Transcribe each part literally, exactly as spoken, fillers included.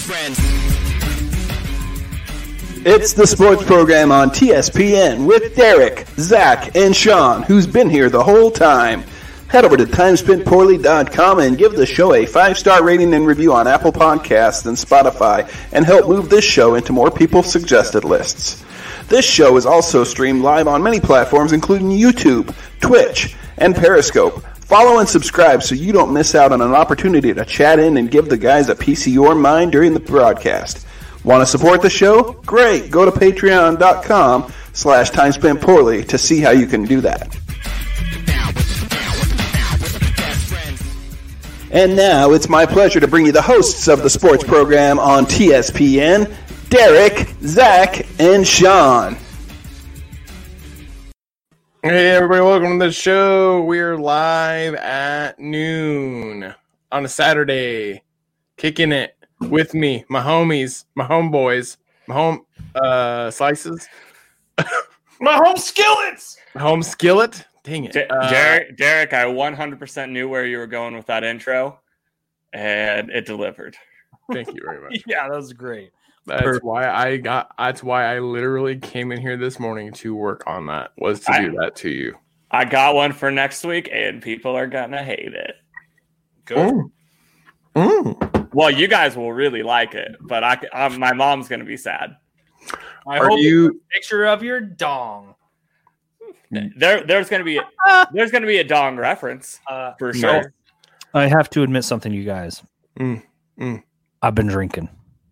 best friends. It's the sports program on T S P N with Derek, Zach, and Sean, who's been here the whole time. Head over to time spent poorly dot com and give the show a five-star rating and review on Apple Podcasts and Spotify, and help move this show into more people's suggested lists. This show is also streamed live on many platforms, including YouTube, Twitch, and Periscope. Follow and subscribe so you don't miss out on an opportunity to chat in and give the guys a piece of your mind during the broadcast. Want to support the show? Great! Go to patreon.com slash time spent poorly to see how you can do that. And now it's my pleasure to bring you the hosts of the sports program on T S P N, Derek, Zach, and Sean. Hey everybody, welcome to the show. We're live at noon on a Saturday, kicking it with me, my homies, my homeboys, my home uh, slices, my home skillets, my home skillet. Dang it, D- uh, Derek. Derek, I one hundred percent knew where you were going with that intro, and it delivered. Thank you very much. Yeah, that was great. That's Perfect. why I got. That's why I literally came in here this morning to work on that. Was to I, do that to you. I got one for next week, and people are gonna hate it. Good. Mm. Mm. Well, you guys will really like it, but I, I my mom's gonna be sad. I Are hope you? a picture of your dong. There, there's gonna be there's gonna be a dong reference Uh, for no. sure. I have to admit something to you guys. Mm, mm. I've been drinking.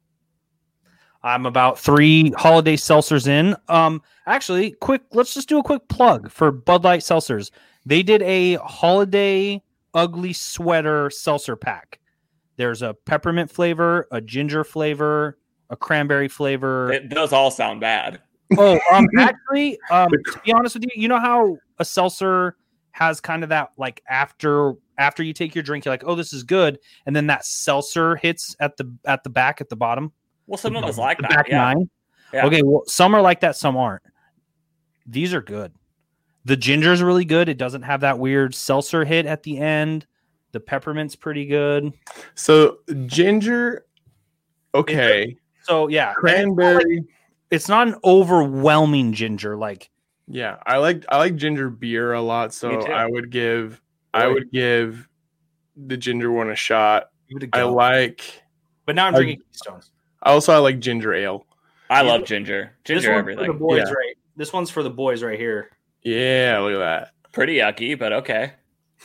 I'm about three holiday seltzers in. Um, actually, quick, let's just do a quick plug for Bud Light seltzers. They did a holiday ugly sweater seltzer pack. There's a peppermint flavor, a ginger flavor, a cranberry flavor. It, those all sound bad. Oh, um, actually, um, to be honest with you, you know how a seltzer has kind of that like after after you take your drink, you're like, oh, this is good, and then that seltzer hits at the at the back at the bottom. Well, some of us like the that. back Yeah. nine. Yeah. Okay, well, some are like that, some aren't. These are good. The ginger's really good. It doesn't have that weird seltzer hit at the end. The peppermint's pretty good. So ginger. Okay. So yeah, Cranberry. it's not an overwhelming ginger like. Yeah, I like I like ginger beer a lot, so Me too. I would give I would give the ginger one a shot. Give it a I go. like But now I'm I- drinking Keystones. also I like ginger ale. I love ginger. This Ginger one's everything. for the boys, Yeah. right? This one's for the boys right here. Yeah, look at that. Pretty yucky, but okay.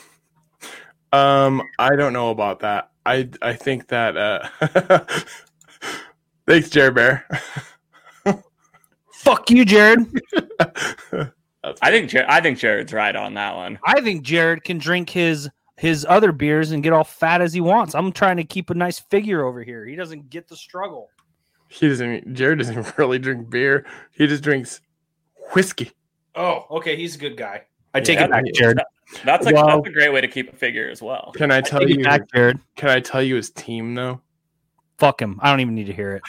Um, I don't know about that. I I think that uh thanks, Jerry Bear. Fuck you, Jared. I think Jer- I think Jared's right on that one. I think Jared can drink his his other beers and get all fat as he wants. I'm trying to keep a nice figure over here. He doesn't get the struggle. He doesn't Jared doesn't really drink beer. He just drinks whiskey. Oh, okay. He's a good guy. I take Yeah, it back, Jared. That's a, Well- that's a great way to keep a figure as well. Can I I tell take you it back, Jared. can I tell you his team though? Fuck him. I don't even need to hear it.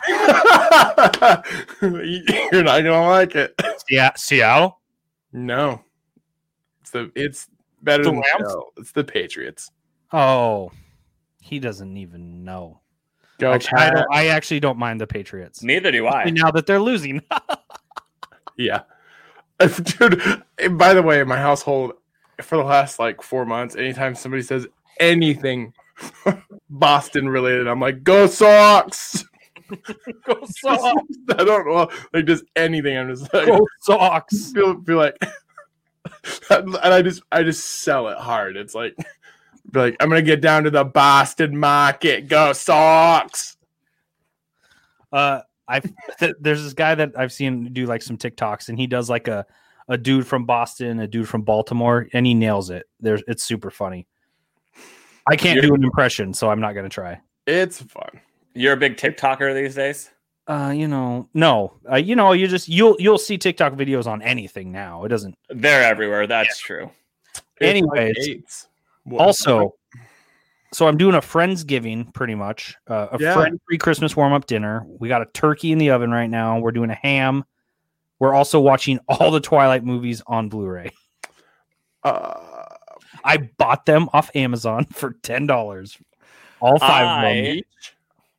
You're not gonna like it. Yeah, Seattle. No. It's the it's better The than Rams? Seattle. It's the Patriots. Oh, he doesn't even know. Go Actually, I, Pat. don't, I actually don't mind the Patriots. Neither do I. Now that they're losing. Yeah. Dude, and by the way, in my household, for the last like four months, anytime somebody says anything Boston related, I'm like, go Sox! Go Sox. I don't know. Like just anything. I'm just like Go Sox. feel feel like and I just I just sell it hard. It's like be like, I'm gonna get down to the Boston market. Go Sox! Uh, I th- there's this guy that I've seen do like some TikToks, and he does like a a dude from Boston, a dude from Baltimore, and he nails it. There's it's super funny. I can't You're- do an impression, so I'm not gonna try. It's fun. You're a big TikToker these days. Uh, you know, no, uh, you know, you just you'll you'll see TikTok videos on anything now. It doesn't. They're everywhere. That's true. It's Anyways, like eights. What- Also, so I'm doing a Friendsgiving, pretty much uh, a Yeah. friend-free Christmas warm-up dinner. We got a turkey in the oven right now. We're doing a ham. We're also watching all the Twilight movies on Blu-ray. uh, I bought them off Amazon for ten dollars. All five of them. I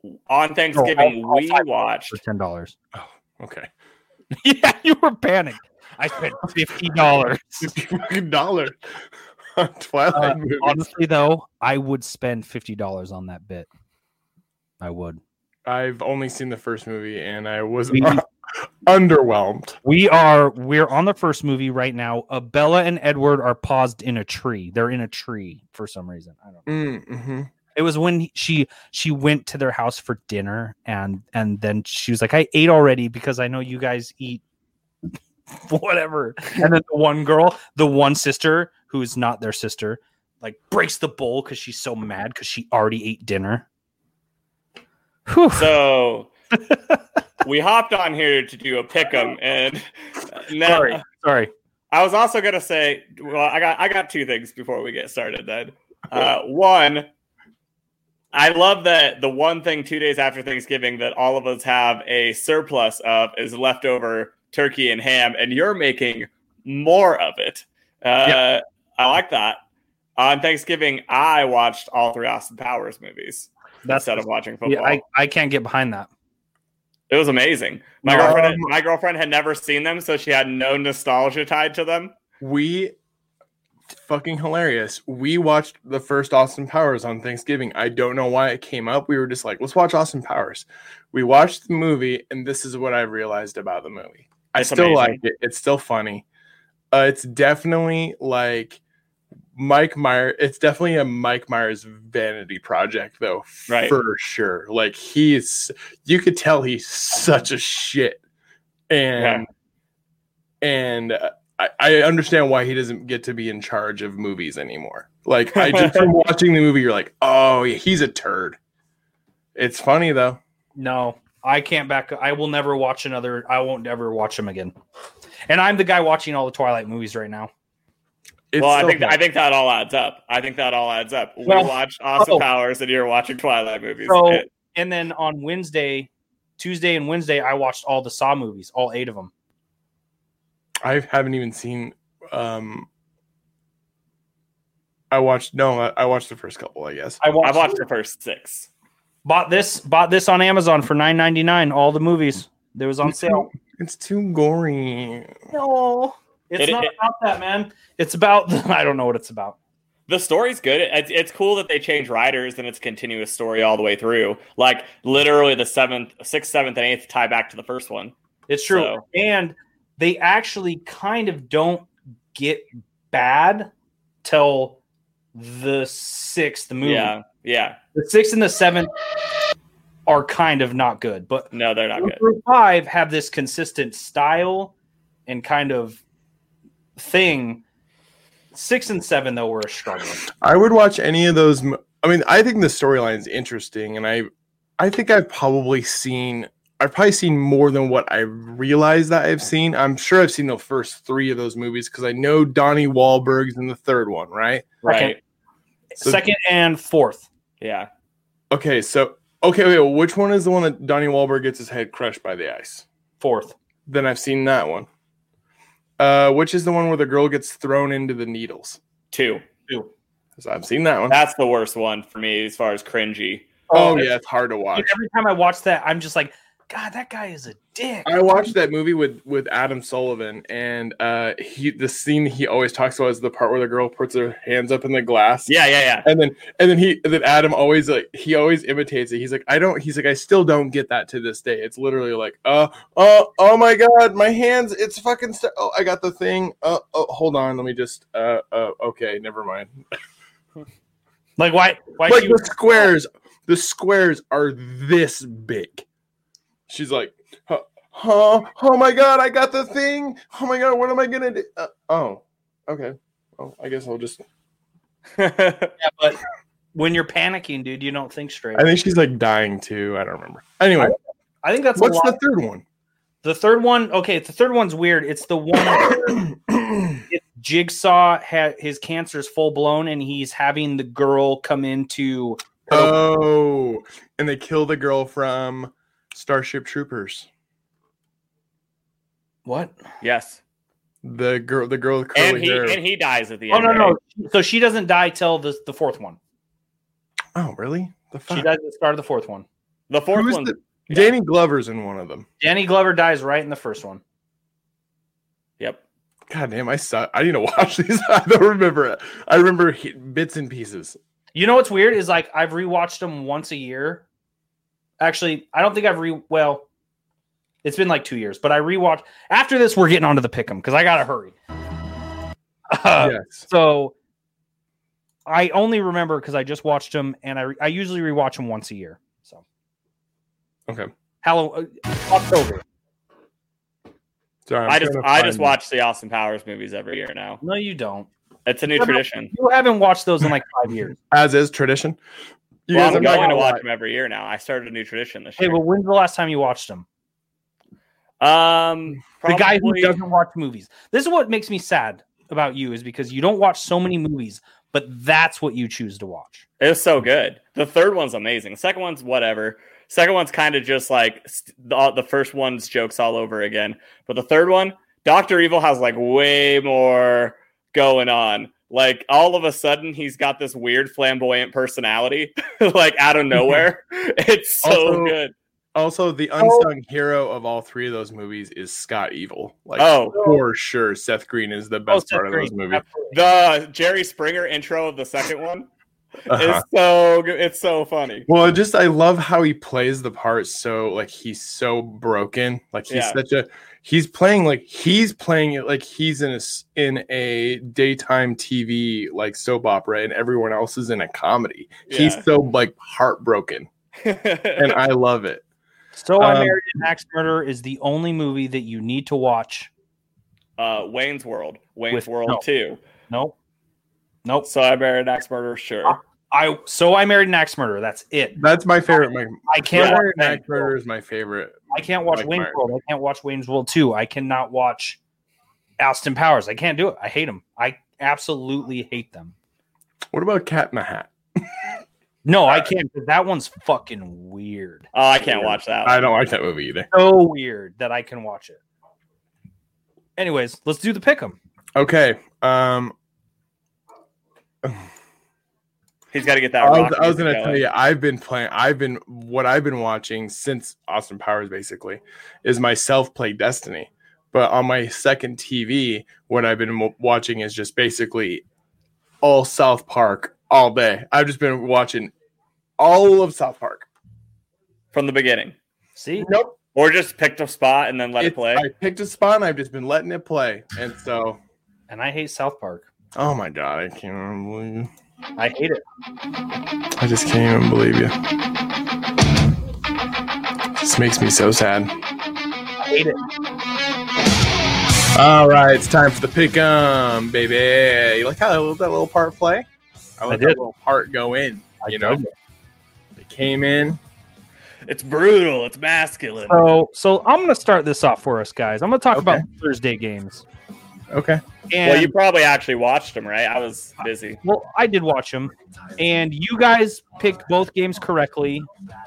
on Thanksgiving Oh, all- all we five watched. for ten dollars. Okay. Yeah, you were panicked. I spent fifty dollars. fifty fucking dollars on Twilight Uh, movies. Honestly, though, I would spend fifty dollars on that bit. I would. I've only seen the first movie and I was We- underwhelmed. We are we're on the first movie right now. Uh, Bella and Edward are paused in a tree. They're in a tree for some reason. I don't know. Mm-hmm. It was when he- she she went to their house for dinner, and and then she was like, "I ate already because I know you guys eat whatever." And then the one girl, the one sister who is not their sister, like breaks the bowl because she's so mad because she already ate dinner. Whew. So we hopped on here to do a pick'em, and now, Sorry, sorry. I was also gonna say, well, I got I got two things before we get started. Then, uh, one, I love that the one thing two days after Thanksgiving that all of us have a surplus of is leftover turkey and ham, and you're making more of it. Uh, Yeah. I like that. On Thanksgiving, I watched all three Austin Powers movies That's instead of watching football. yeah. I, I can't get behind that. It was amazing. My Um, girlfriend, my girlfriend had never seen them, so she had no nostalgia tied to them. We fucking hilarious. We watched the first Austin Powers on Thanksgiving. I don't know why it came up. We were just like, let's watch Austin Powers. We watched the movie, and this is what I realized about the movie. I It's still amazing. like it. It's still funny. Uh, it's definitely like Mike Myers. It's definitely a Mike Myers vanity project, though, Right. for sure. Like he's, you could tell he's such a shit, and and uh, I, I understand why he doesn't get to be in charge of movies anymore. Like I just from watching the movie, you're like, oh, yeah, he's a turd. It's funny though. No, I can't back. I will never watch another. I won't ever watch them again. And I'm the guy watching all the Twilight movies right now. It's well, I so think funny. I think that all adds up. I think that all adds up. Well, we watched Austin oh. Powers, and you're watching Twilight movies. So, It- and then on Wednesday, Tuesday, and Wednesday, I watched all the Saw movies, all eight of them. I haven't even seen. Um, I watched no, I, I watched the first couple. I guess. I watched, I've watched the first six. bought this bought this on Amazon for nine ninety-nine. All the movies. There was on sale. It's too gory. No, it's It- not it- about that, man. It's about I don't know what it's about. The story's good. It's, it's cool that they change writers and it's a continuous story all the way through. Like literally the seventh, sixth, seventh, and eighth tie back to the first one. It's true, So- and they actually kind of don't get bad till the sixth movie. Yeah, yeah. The sixth and the seventh are kind of not good, but No, they're not four good. through five have this consistent style and kind of thing. Six and seven though were a struggle. I would watch any of those. mo- I mean, I think the storyline is interesting, and I, I think I've probably seen. I've probably seen more than what I realize that I've seen. I'm sure I've seen the first three of those movies because I know Donnie Wahlberg's in the third one, right? Right. So- Second and fourth. Yeah. Okay, so okay, wait, well, which one is the one that Donnie Wahlberg gets his head crushed by the ice? Fourth. Then I've seen that one. Uh, which is the one where the girl gets thrown into the needles? Two. Two. So I've seen that one. That's the worst one for me as far as cringy. Oh, Oh, yeah, it's hard to watch. Every time I watch that, I'm just like, God, that guy is a dick. I watched that movie with with Adam Sullivan, and uh, he the scene he always talks about is the part where the girl puts her hands up in the glass. Yeah, yeah, yeah. And then and then he and then Adam always like he always imitates it. He's like, I don't he's like, I still don't get that to this day. It's literally like, uh oh oh my god, my hands, it's fucking st- oh I got the thing. Uh oh hold on, let me just uh uh okay, never mind. Like, why? Why Like she the squares, the squares are this big. She's like, huh, huh, oh my god, I got the thing. Oh my god, what am I gonna do? Uh, oh, okay. Oh, I guess I'll just. Yeah, but when you're panicking, dude, you don't think straight. I think she's like dying too. I don't remember. Anyway, I think that's what's a lot. the third one? The third one, okay, the third one's weird. It's the one where it's Jigsaw had his cancer's full blown, and he's having the girl come into. Oh, and they kill the girl from Starship Troopers. What? Yes. The girl, the girl with curly And he hair. and he dies at the Oh end. no, right? no. So she doesn't die till the the fourth one. Oh, really? The fuck? She dies at the start of the fourth one. The fourth Who's one. the- yeah. Danny Glover's in one of them. Danny Glover dies right in the first one. Yep. God damn, I suck. I need to watch these. I don't remember it. I remember he- bits and pieces. You know what's weird is like I've rewatched them once a year. Actually, I don't think I've re well. It's been like two years, but I rewatched. After this, we're getting onto the pick'em because I gotta hurry. Uh, Yes. So I only remember because I just watched them, and I re- I usually rewatch them once a year. So Okay. Halloween, October. Sorry, I'm I just trying to I find just them. watch the Austin Powers movies every year now. No, you don't. It's a new Yeah, but- tradition. You haven't watched those in like five years. as is tradition. You Well, guys I'm are not going to gonna watch lie. them every year now. I started a new tradition this Hey, year. well, when's the last time you watched them? um, The guy who probably- doesn't watch movies. This is what makes me sad about you is because you don't watch so many movies, but that's what you choose to watch. It was so good. The third one's amazing. The second one's whatever. Second one's kind of just like st- the, the first one's jokes all over again. But the third one, Doctor Evil has like way more going on. Like all of a sudden, he's got this weird flamboyant personality, like out of nowhere. It's so Also- good. Also, the unsung hero of all three of those movies is Scott Evil. Like, Oh. for sure, Seth Green is the best Seth part of those Green, movies. absolutely. The Jerry Springer intro of the second one Uh-huh. is so good. It's so funny. Well, just I love how he plays the part. So like he's so broken. Like he's Yeah. such a he's playing like he's playing it like he's in a s- in a daytime T V like soap opera, and everyone else is in a comedy. Yeah. He's so like heartbroken, and I love it. So I Um, Married an Axe Murderer is the only movie that you need to watch. uh, Wayne's World, Wayne's With- World no. two. Nope. Nope. So I married an axe murderer. Sure. I So I Married an Axe Murderer. That's it. That's my favorite. My I can't Yeah. watch American Wayne's Axe Murder World. is my favorite. I can't watch like Wayne's Martin. World. I can't watch Wayne's World two. I cannot watch Austin Powers. I can't do it. I hate them. I absolutely hate them. What about Cat in the Hat? No, I can't. 'Cause that one's fucking weird. Oh, I can't watch that. I don't like that movie either. So weird that I can watch it. Anyways, let's do the pick'em. Okay. Um, He's got to get that. I was, rock I was music gonna going. tell you, I've been playing. I've been what I've been watching since Austin Powers basically is my self-play Destiny. But on my second T V, what I've been w- watching is just basically all South Park all day. I've just been watching all of South Park. from the beginning, See? Nope. or just picked a spot and then let it It's- play. I picked a spot and I've just been letting it play. And so, And I hate South Park. oh my God, I can't even believe you. I hate it. I just can't even believe you. This makes me so sad. I hate it. All right, it's time for the pick'em, baby. You like how I let that little part play? I let did. that little part go in. I You know, dug it. it came in. It's brutal. It's masculine. So, so I'm going to start this off for us, guys. I'm going to talk Okay. about Thursday games. Okay. And Well, you probably actually watched them, right? I was busy. Well, I did watch them, and you guys picked both games correctly.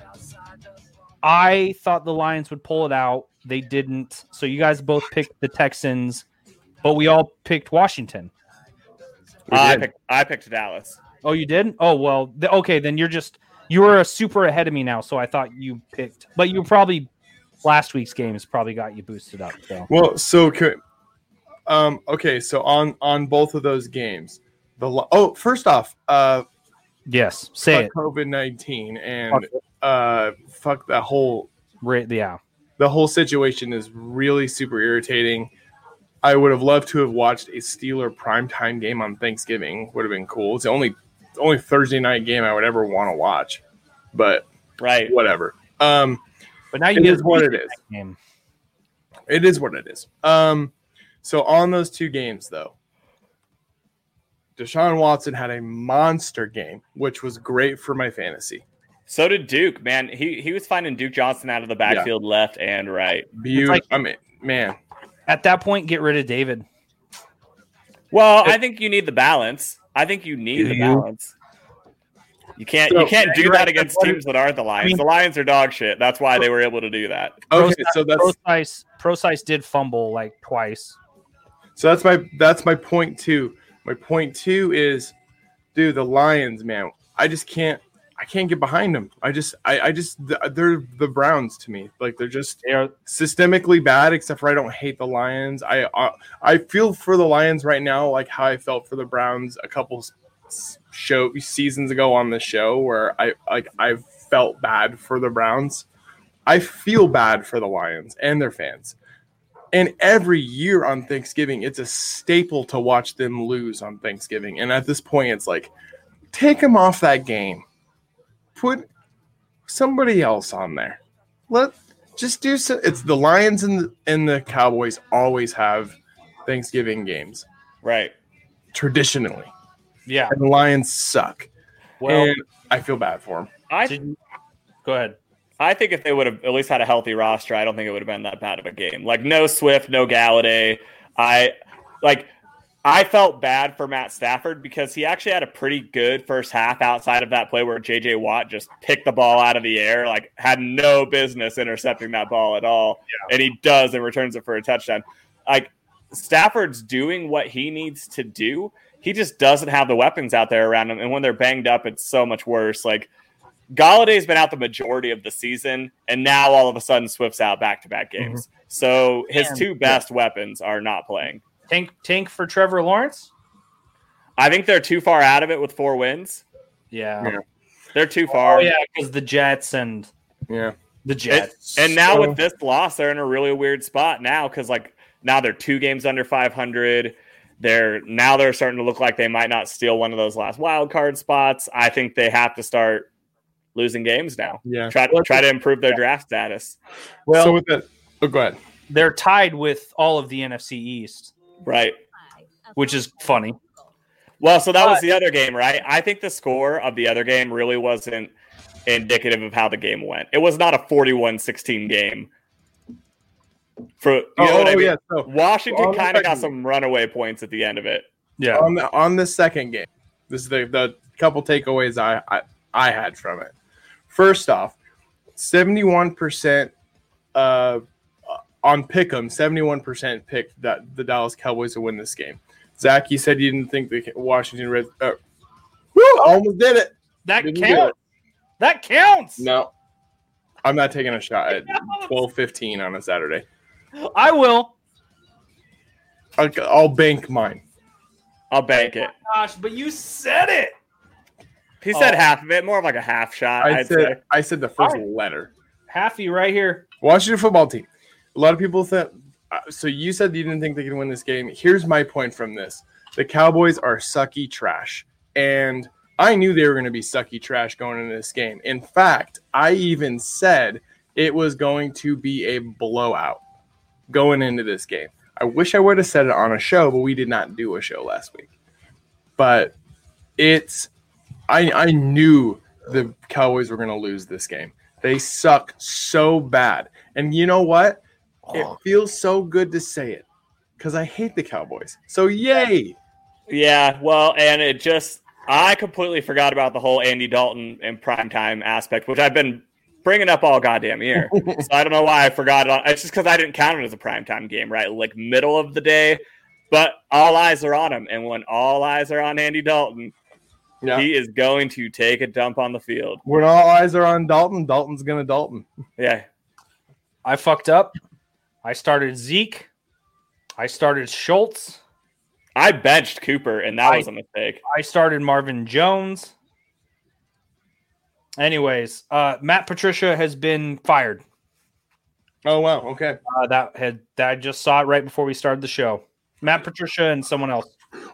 I thought the Lions would pull it out. They didn't. So you guys both picked the Texans, but we all picked Washington. We I did. picked. I picked Dallas. Oh, you did? Oh, well, th- okay. Then you're just you were a super ahead of me now. So I thought you picked, but you probably last week's games probably got you boosted up. So Well, so can, um, okay, so on on both of those games, the Li- oh, first off, uh, yes, say it. COVID nineteen and Fuck it. uh, fuck that whole Right, yeah. the whole situation is really super irritating. I would have loved to have watched a Steeler primetime game on Thanksgiving. Would have been cool. It's the only only Thursday night game I would ever want to watch, but Right. whatever. Um, But now you it get is what it is. game. It is what it is. Um, so on those two games, though, Deshaun Watson had a monster game, which was great for my fantasy. So did Duke. Man, he he was finding Duke Johnson out of the backfield, left and right. Beautiful. like- I mean, man, At that point, get rid of David. Well, I think you need the balance. I think you need the You- balance. You can't So- you can't do You're that right. against What- teams that aren't the Lions. I mean- the Lions are dog shit. That's why they were able to do that. okay. So that's Procise, Procise did fumble like twice. so that's my that's my point two. My point two is, dude, the Lions, man. I just can't. I can't get behind them. I just, I, I just, they're the Browns to me. Like they're just They are systemically bad. Except for I don't hate the Lions. I, I, I feel for the Lions right now, like how I felt for the Browns a couple show seasons ago on the show, where I like I felt bad for the Browns. I feel bad for the Lions and their fans. And every year on Thanksgiving, it's a staple to watch them lose on Thanksgiving. And at this point, it's like, take them off that game. Put somebody else on there. Let just do so. It's the Lions and the, and the Cowboys always have Thanksgiving games, Right. traditionally. yeah. And the Lions suck. Well, and I feel bad for them. I did- go ahead. I think if they would have at least had a healthy roster, I don't think it would have been that bad of a game. Like no Swift, no Galladay. I like I felt bad for Matt Stafford because he actually had a pretty good first half outside of that play where J J Watt just picked the ball out of the air, like had no business intercepting that ball at all. Yeah. And he does and returns it for a touchdown. Like Stafford's doing what he needs to do. He just doesn't have the weapons out there around him. And when they're banged up, it's so much worse. Like Galladay's been out the majority of the season, and now all of a sudden Swift's out back-to-back games. Mm-hmm. So his and, two best yeah. weapons are not playing. Tank tank for Trevor Lawrence? I think they're too far out of it with four wins. Yeah. yeah. They're too far. Oh, yeah, because the Jets and yeah, the Jets. It, and now so... with this loss, they're in a really weird spot now because, like, now they're two games under five hundred. They're now they're starting to look like they might not steal one of those last wild card spots. I think they have to start losing games now. Yeah. Try to try to improve their draft status. Well, so with that, oh, go ahead. They're tied with all of the N F C East. Right. Which is funny. Well, so that was the other game, right? I think the score of the other game really wasn't indicative of how the game went. It was not a forty-one sixteen game. For you know oh, what I mean? yeah. So, Washington kind of got some runaway points at the end of it. Yeah. On the on the second game, this is the, the couple takeaways I, I I had from it. First off, seventy-one percent uh, on Pick'em, seventy-one percent picked that the Dallas Cowboys to win this game. Zach, you said you didn't think the Washington Reds. Uh, woo, almost did it. That didn't counts. It. That counts. No, I'm not taking a shot at twelve fifteen on a Saturday. I will. I'll, I'll bank mine. I'll bank it. Oh gosh, but you said it. He said oh. half of it, more of like a half shot. I I'd said say. I said the first right. letter. Halfy right here. Washington football team. A lot of people think. Uh, so you said you didn't think they could win this game. Here's my point from this: the Cowboys are sucky trash, and I knew they were going to be sucky trash going into this game. In fact, I even said it was going to be a blowout going into this game. I wish I would have said it on a show, but we did not do a show last week. But it's. I, I knew the Cowboys were going to lose this game. They suck so bad. And you know what? It feels so good to say it because I hate the Cowboys. So, yay. Yeah, well, and it just – I completely forgot about the whole Andy Dalton and primetime aspect, which I've been bringing up all goddamn year. So I don't know why I forgot it. It's just because I didn't count it as a primetime game, right? Like middle of the day. But all eyes are on him. And when all eyes are on Andy Dalton – yeah. He is going to take a dump on the field. When all eyes are on Dalton, Dalton's going to Dalton. Yeah. I fucked up. I started Zeke. I started Schultz. I benched Cooper, and that I, was a mistake. I started Marvin Jones. Anyways, uh, Matt Patricia has been fired. Oh, wow. Okay. Uh, that had that I just saw it right before we started the show. Matt Patricia and someone else.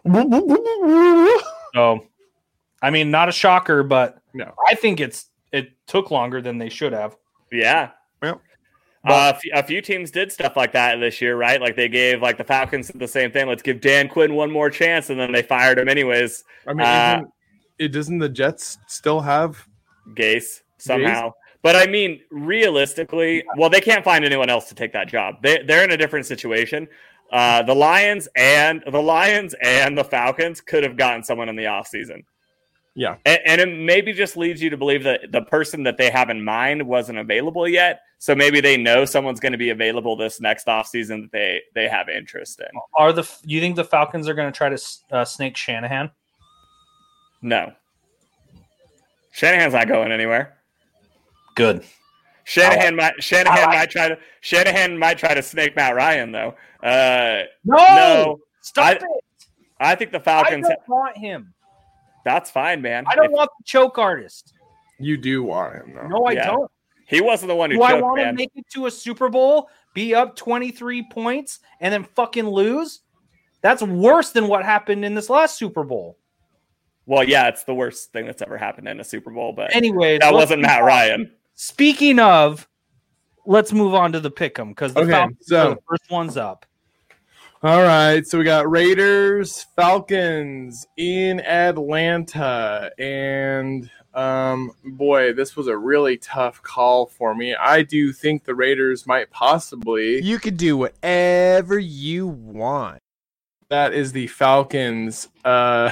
So... I mean, not a shocker, but no. I think it's it took longer than they should have. Yeah. Well, uh, a, few, a few teams did stuff like that this year, right? Like they gave like the Falcons the same thing. Let's give Dan Quinn one more chance, and then they fired him anyways. I mean, uh, it doesn't the Jets still have Gase somehow? Gase? But I mean, realistically, well, they can't find anyone else to take that job. They they're in a different situation. Uh, the Lions and the Lions and the Falcons could have gotten someone in the offseason. Yeah. And, and it maybe just leads you to believe that the person that they have in mind wasn't available yet. So maybe they know someone's going to be available this next offseason that they, they have interest in. Are the you think the Falcons are going to try to uh, snake Shanahan? No. Shanahan's not going anywhere. Good. Shanahan I, might Shanahan I, might try to Shanahan might try to snake Matt Ryan though. Uh, no, no, stop I, it. I think the I Falcons. don't want him. That's fine, man. I don't If, want the choke artist. You do want him, though. No, I Yeah. don't. he wasn't the one who Do I choked, want to man. make it to a Super Bowl, be up twenty-three points, and then fucking lose? That's worse than what happened in this last Super Bowl. Well, yeah, it's the worst thing that's ever happened in a Super Bowl, but Anyways, that let's wasn't move Matt on. Ryan. Speaking of, let's move on to the pick'em because the Okay, Falcons so- are the first one's up. All right, so we got Raiders, Falcons in Atlanta, and um, boy, this was a really tough call for me. I do think the Raiders might possibly. You can do whatever you want. That is the Falcons' uh,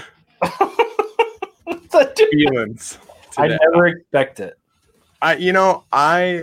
feelings. I today. never expect it. I, you know, I,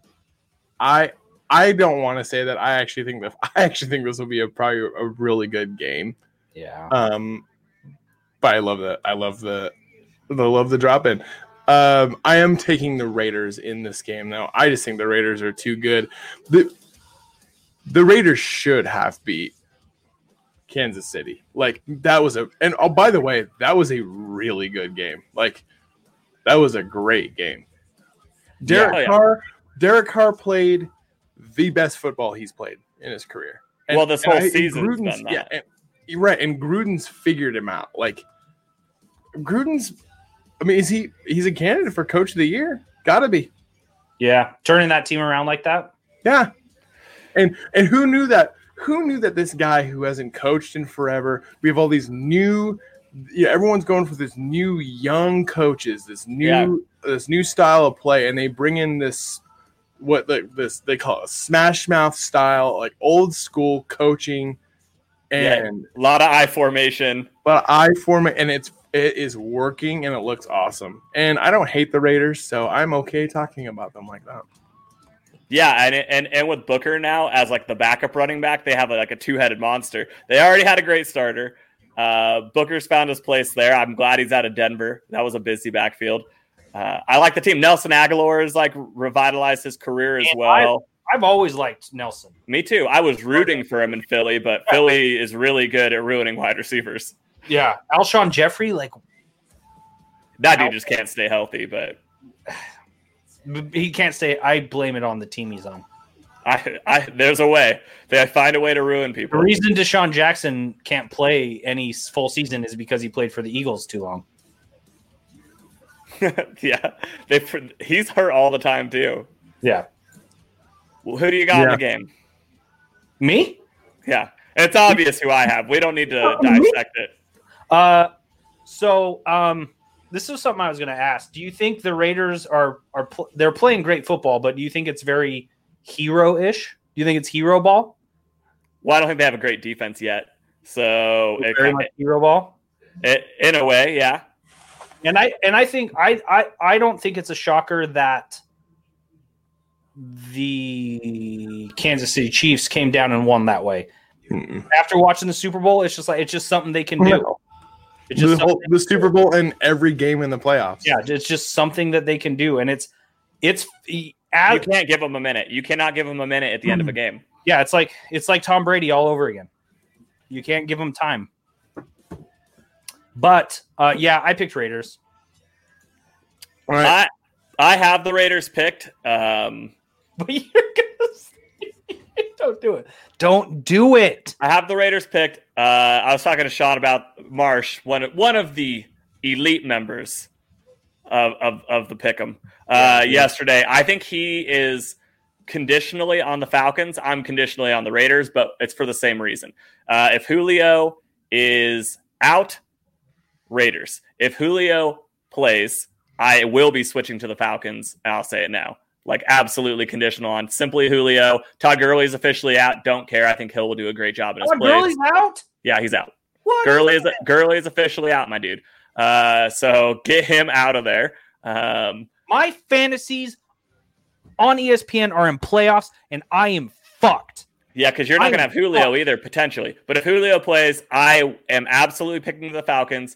I. I don't want to say that. I actually think that I actually think this will be a probably a really good game. Yeah. Um, but I love the I love the the love the drop in. Um, I am taking the Raiders in this game now. I just think the Raiders are too good. the The Raiders should have beat Kansas City. Like that was a and oh by the way, that was a really good game. Like that was a great game. Derek Yeah. Oh, yeah. Carr, Derek Carr played the best football he's played in his career. And, Well, this and whole I- and season's Gruden's- been that. yeah, and, you're right. And Gruden's figured him out. Like Gruden's, I mean, is he? He's a candidate for Coach of the Year. Gotta be. Yeah. Turning that team around like that. Yeah. And and who knew that? Who knew that this guy who hasn't coached in forever? We have all these new. Yeah, everyone's going for this new young coaches, this new Yeah. this new style of play, and they bring in this what the, this they call it smash mouth style, like old school coaching, and A lot of I formation. but I form it, and it's it is working, and it looks awesome. And I don't hate the Raiders, so I'm okay talking about them like that. Yeah, and and and with Booker now as like the backup running back, they have like a two-headed monster. They already had a great starter. Uh, Booker's found his place there. I'm glad he's out of Denver. That was a busy backfield. Uh, I like the team. Nelson Aguilar has like revitalized his career as And well. I've always liked Nelson. Me too. I was rooting for him in Philly, but Philly is really good at ruining wide receivers. Yeah. Alshon Jeffrey, like That dude just can't stay healthy, but he can't stay. I blame it on the team he's on. I, I there's a way. They find a way to ruin The people. reason Deshaun Jackson can't play any full season is because he played for the Eagles too long. Yeah, they he's hurt all the time too. Yeah. Well, who do you got in Yeah. the game? Me? Yeah, it's obvious who I have. We don't need to Oh, me? dissect it. Uh, so um, this is something I was going to ask. Do you think the Raiders are are pl- they're playing great football, but do you think it's very hero-ish? Do you think it's hero ball? Well, I don't think they have a great defense yet. So it, Very much hero ball. it, in a way, yeah. And I and I think I, I I don't think it's a shocker that the Kansas City Chiefs came down and won that way. Mm-mm. After watching the Super Bowl, it's just like it's just something they can do. No. It's The, just whole, something- the Super Bowl and every game in the playoffs. yeah, it's just something that they can do, and it's it's You as, can't give them a minute. You cannot give them a minute at the end of a game. yeah, it's like it's like Tom Brady all over again. You can't give him time. But uh, yeah, I picked Raiders. All right. I I have the Raiders picked. Um, But you're gonna say, don't do it. Don't do it. I have the Raiders picked. Uh, I was talking to Sean about Marsh, one one of the elite members of of, of the Pick'em uh, yesterday. I think he is conditionally on the Falcons. I'm conditionally on the Raiders, but it's for the same reason. Uh, if Julio is out, Raiders. If Julio plays, I will be switching to the Falcons, and I'll say it now. Like, absolutely conditional on simply Julio. Todd Gurley's officially out. Don't care. I think Hill will do a great job in his Oh, plays. Gurley's out. Yeah, he's out. What? Gurley is Gurley is officially out, my dude. Uh, so get him out of there. Um, My fantasies on E S P N are in playoffs, and I am fucked. yeah, because you're not I going to am have Julio fucked. either, potentially. But if Julio plays, I am absolutely picking the Falcons.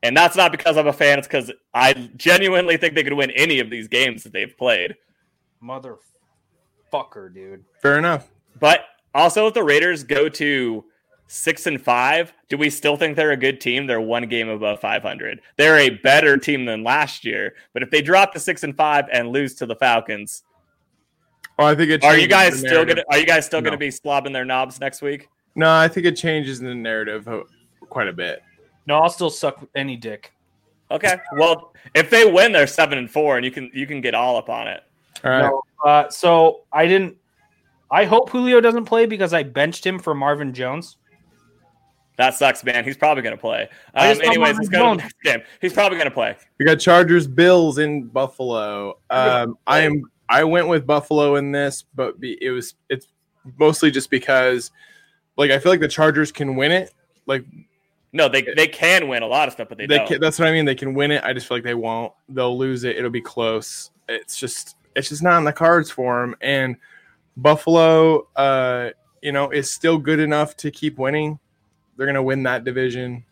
And that's not because I'm a fan. It's because I genuinely think they could win any of these games that they've played. Motherfucker, dude. Fair enough. But also, if the Raiders go to six and five, do we still think they're a good team? They're one game above five hundred. They're a better team than last year. But if they drop to six and five and lose to the Falcons, Oh, I think it. are you changes guys the still narrative. gonna? Are you guys still No. gonna be slobbing their knobs next week? No, I think it changes the narrative uh, quite a bit. No, I'll still suck any dick. Okay. Well, if they win, they're seven and four, and you can you can get all up on it. All right. No, uh, so I didn't. I hope Julio doesn't play because I benched him for Marvin Jones. That sucks, man. He's probably going to play. I Um, just want anyways, Marvin let's go to the Jones. next game. He's probably going to play. We got Chargers Bills in Buffalo. Um, I am I went with Buffalo in this, but be, it was it's mostly just because like I feel like the Chargers can win it. Like No, they they can win a lot of stuff, but they, they don't. can, that's what I mean. They can win it. I just feel like they won't. They'll lose it. It'll be close. It's just it's just not in the cards for them. And Buffalo, uh, you know, is still good enough to keep winning. They're gonna win that division.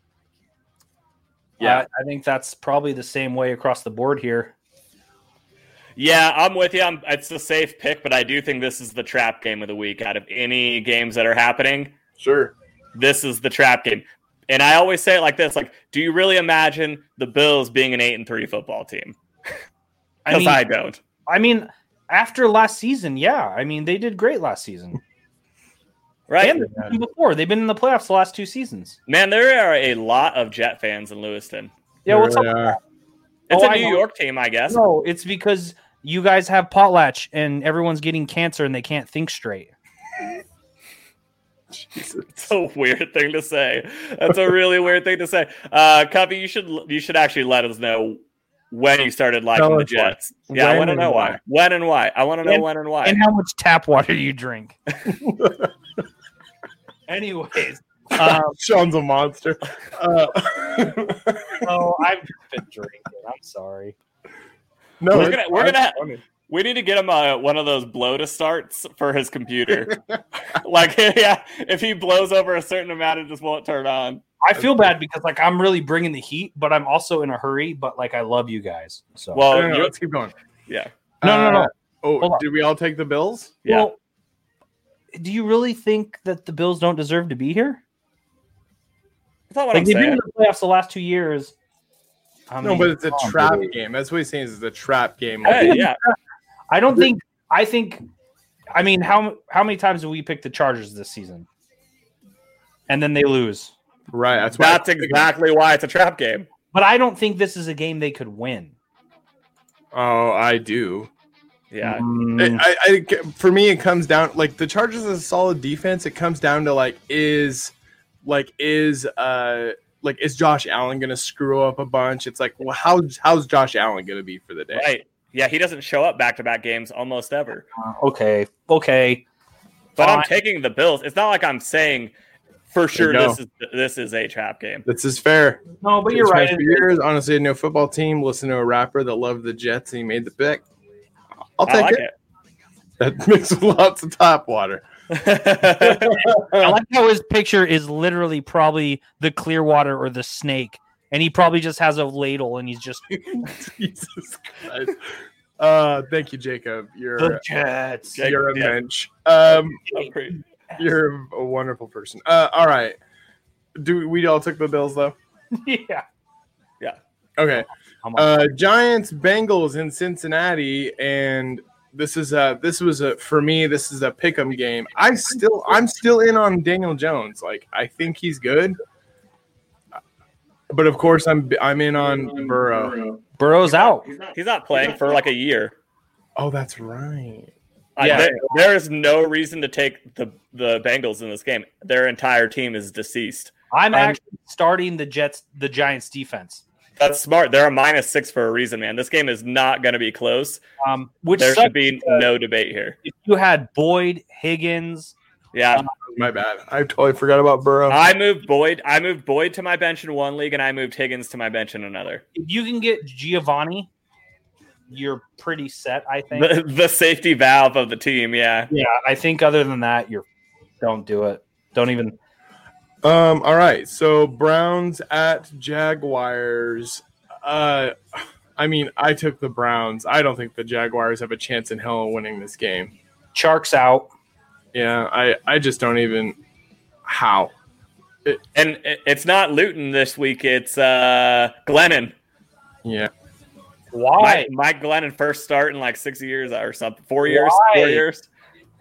Yeah, I think that's probably the same way across the board here. Yeah, I'm with you. I'm, it's a safe pick, but I do think this is the trap game of the week. Out of any games that are happening, Sure. this is the trap game. And I always say it like this: like, do you really imagine the Bills being an eight and three football team? I Because mean, I don't. I mean, after last season, yeah. I mean, they did great last season. Right, And the season before, they've been in the playoffs the last two seasons. man. There are a lot of Jet fans in Lewiston. Yeah, what's up? There with they that? are. It's Oh, a I New know. York team, I guess. No, it's because you guys have potlatch and everyone's getting cancer and they can't think straight. It's a weird thing to say. That's a really weird thing to say. Uh, Cubby, you should you should actually let us know when you started liking Tell the us why. Jets. Yeah, I When want to and know why. why. When and why. I want to know And- when and why. And how much tap water you drink. Anyways, um, Sean's a monster. Uh, no, I've been drinking. I'm sorry. no, We're it's gonna- we're fine. gonna- Funny. We need to get him uh, one of those blow to starts for his computer. Like, yeah, if he blows over a certain amount, it just won't turn on. I feel bad because like I'm really bringing the heat, but I'm also in a hurry. But like I love you guys. So Well, No, no, no, you're- let's keep going. yeah. no, no, no. Uh, Hold Oh, on. did we all take the Bills? Yeah. Well, do you really think that the Bills don't deserve to be here? That's not what Like I'm they've been in saying. the playoffs the last two years. I No, mean, but it's a come on, trap dude. game. That's what he's saying. Is a trap game. Hey, yeah. I don't think. I think. I mean, how how many times have we picked the Chargers this season? And then they lose. Right. That's why. That's exactly why it's a trap game. But I don't think this is a game they could win. Oh, I do. Yeah. Mm, I, I, for me, it comes down like the Chargers is a solid defense. It comes down to like is, like is uh like is Josh Allen gonna screw up a bunch? It's like, well, how how's Josh Allen gonna be for the day? Right. Yeah, he doesn't show up back to back games almost ever. okay. Okay. But I'm Fine. taking the Bills. It's not like I'm saying for sure No. this is this is a trap game. This is fair. No, but you're It's been right. For years, honestly, I knew a football team. Listen to a rapper that loved the Jets, and he made the pick. I'll I take like it. That mixed with lots of tap water. it. I like how his picture is literally probably the Clearwater or the snake, and he probably just has a ladle and he's just Jesus Christ. Uh, thank you, Jacob. You're the Jets. Yeah. you're a Yeah. mensch. Um, I'm pretty- you're a wonderful person. Uh, all right. Do we all took the Bills though? Yeah. Okay. I'm on. Uh, Giants Bengals in Cincinnati, and this is a this was a for me this is a pick'em game. I still I'm still in on Daniel Jones. Like I think he's good, but of course I'm I'm in on Burrow. Burrow's out. He's not playing for like a year. Oh, that's right. Uh, Yeah. there, there is no reason to take the the Bengals in this game. Their entire team is deceased. I'm Um, actually starting the Jets, the Giants defense. That's smart. They're a minus six for a reason, man. This game is not going to be close. Um, which There sucks should be because no debate here. if you had Boyd, Higgins, Yeah, My bad. I totally forgot about Burrow. I moved Boyd. I moved Boyd to my bench in one league, and I moved Higgins to my bench in another. if you can get Giovanni, you're pretty set. I think. The, the safety valve of the team. Yeah, Yeah, I think other than that, you're don't do it. Don't even. Um. All right. So Browns at Jaguars. Uh, I mean, I took the Browns. I don't think the Jaguars have a chance in hell of winning this game. Chark's out. Yeah. I. I just don't even. How. And it- it's not Luton this week. It's uh, Glennon. Yeah. Why? Mike, Mike Glennon first start in like six years or something. Four years. Why? Four years.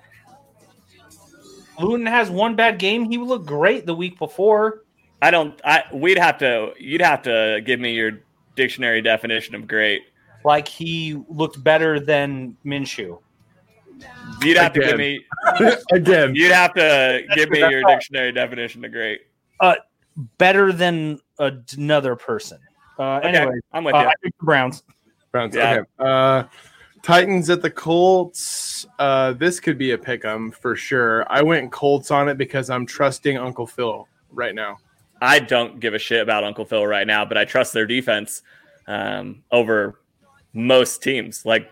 Luton has one bad game. He looked great the week before. I don't. I. We'd have to. You'd have to give me your dictionary definition of great. Like he looked better than Minshew. You'd have to Again. give me. Again. You'd have to give me That's your all. dictionary definition of great. Better than another person. Uh, Okay, anyway, I'm with uh, you. I think the Browns. Browns. Yeah. Okay. Uh, Titans at the Colts. Uh, this could be a pick 'em for sure. I went Colts on it because I'm trusting Uncle Phil right now. I don't give a shit about Uncle Phil right now, but I trust their defense um, over most teams. Like,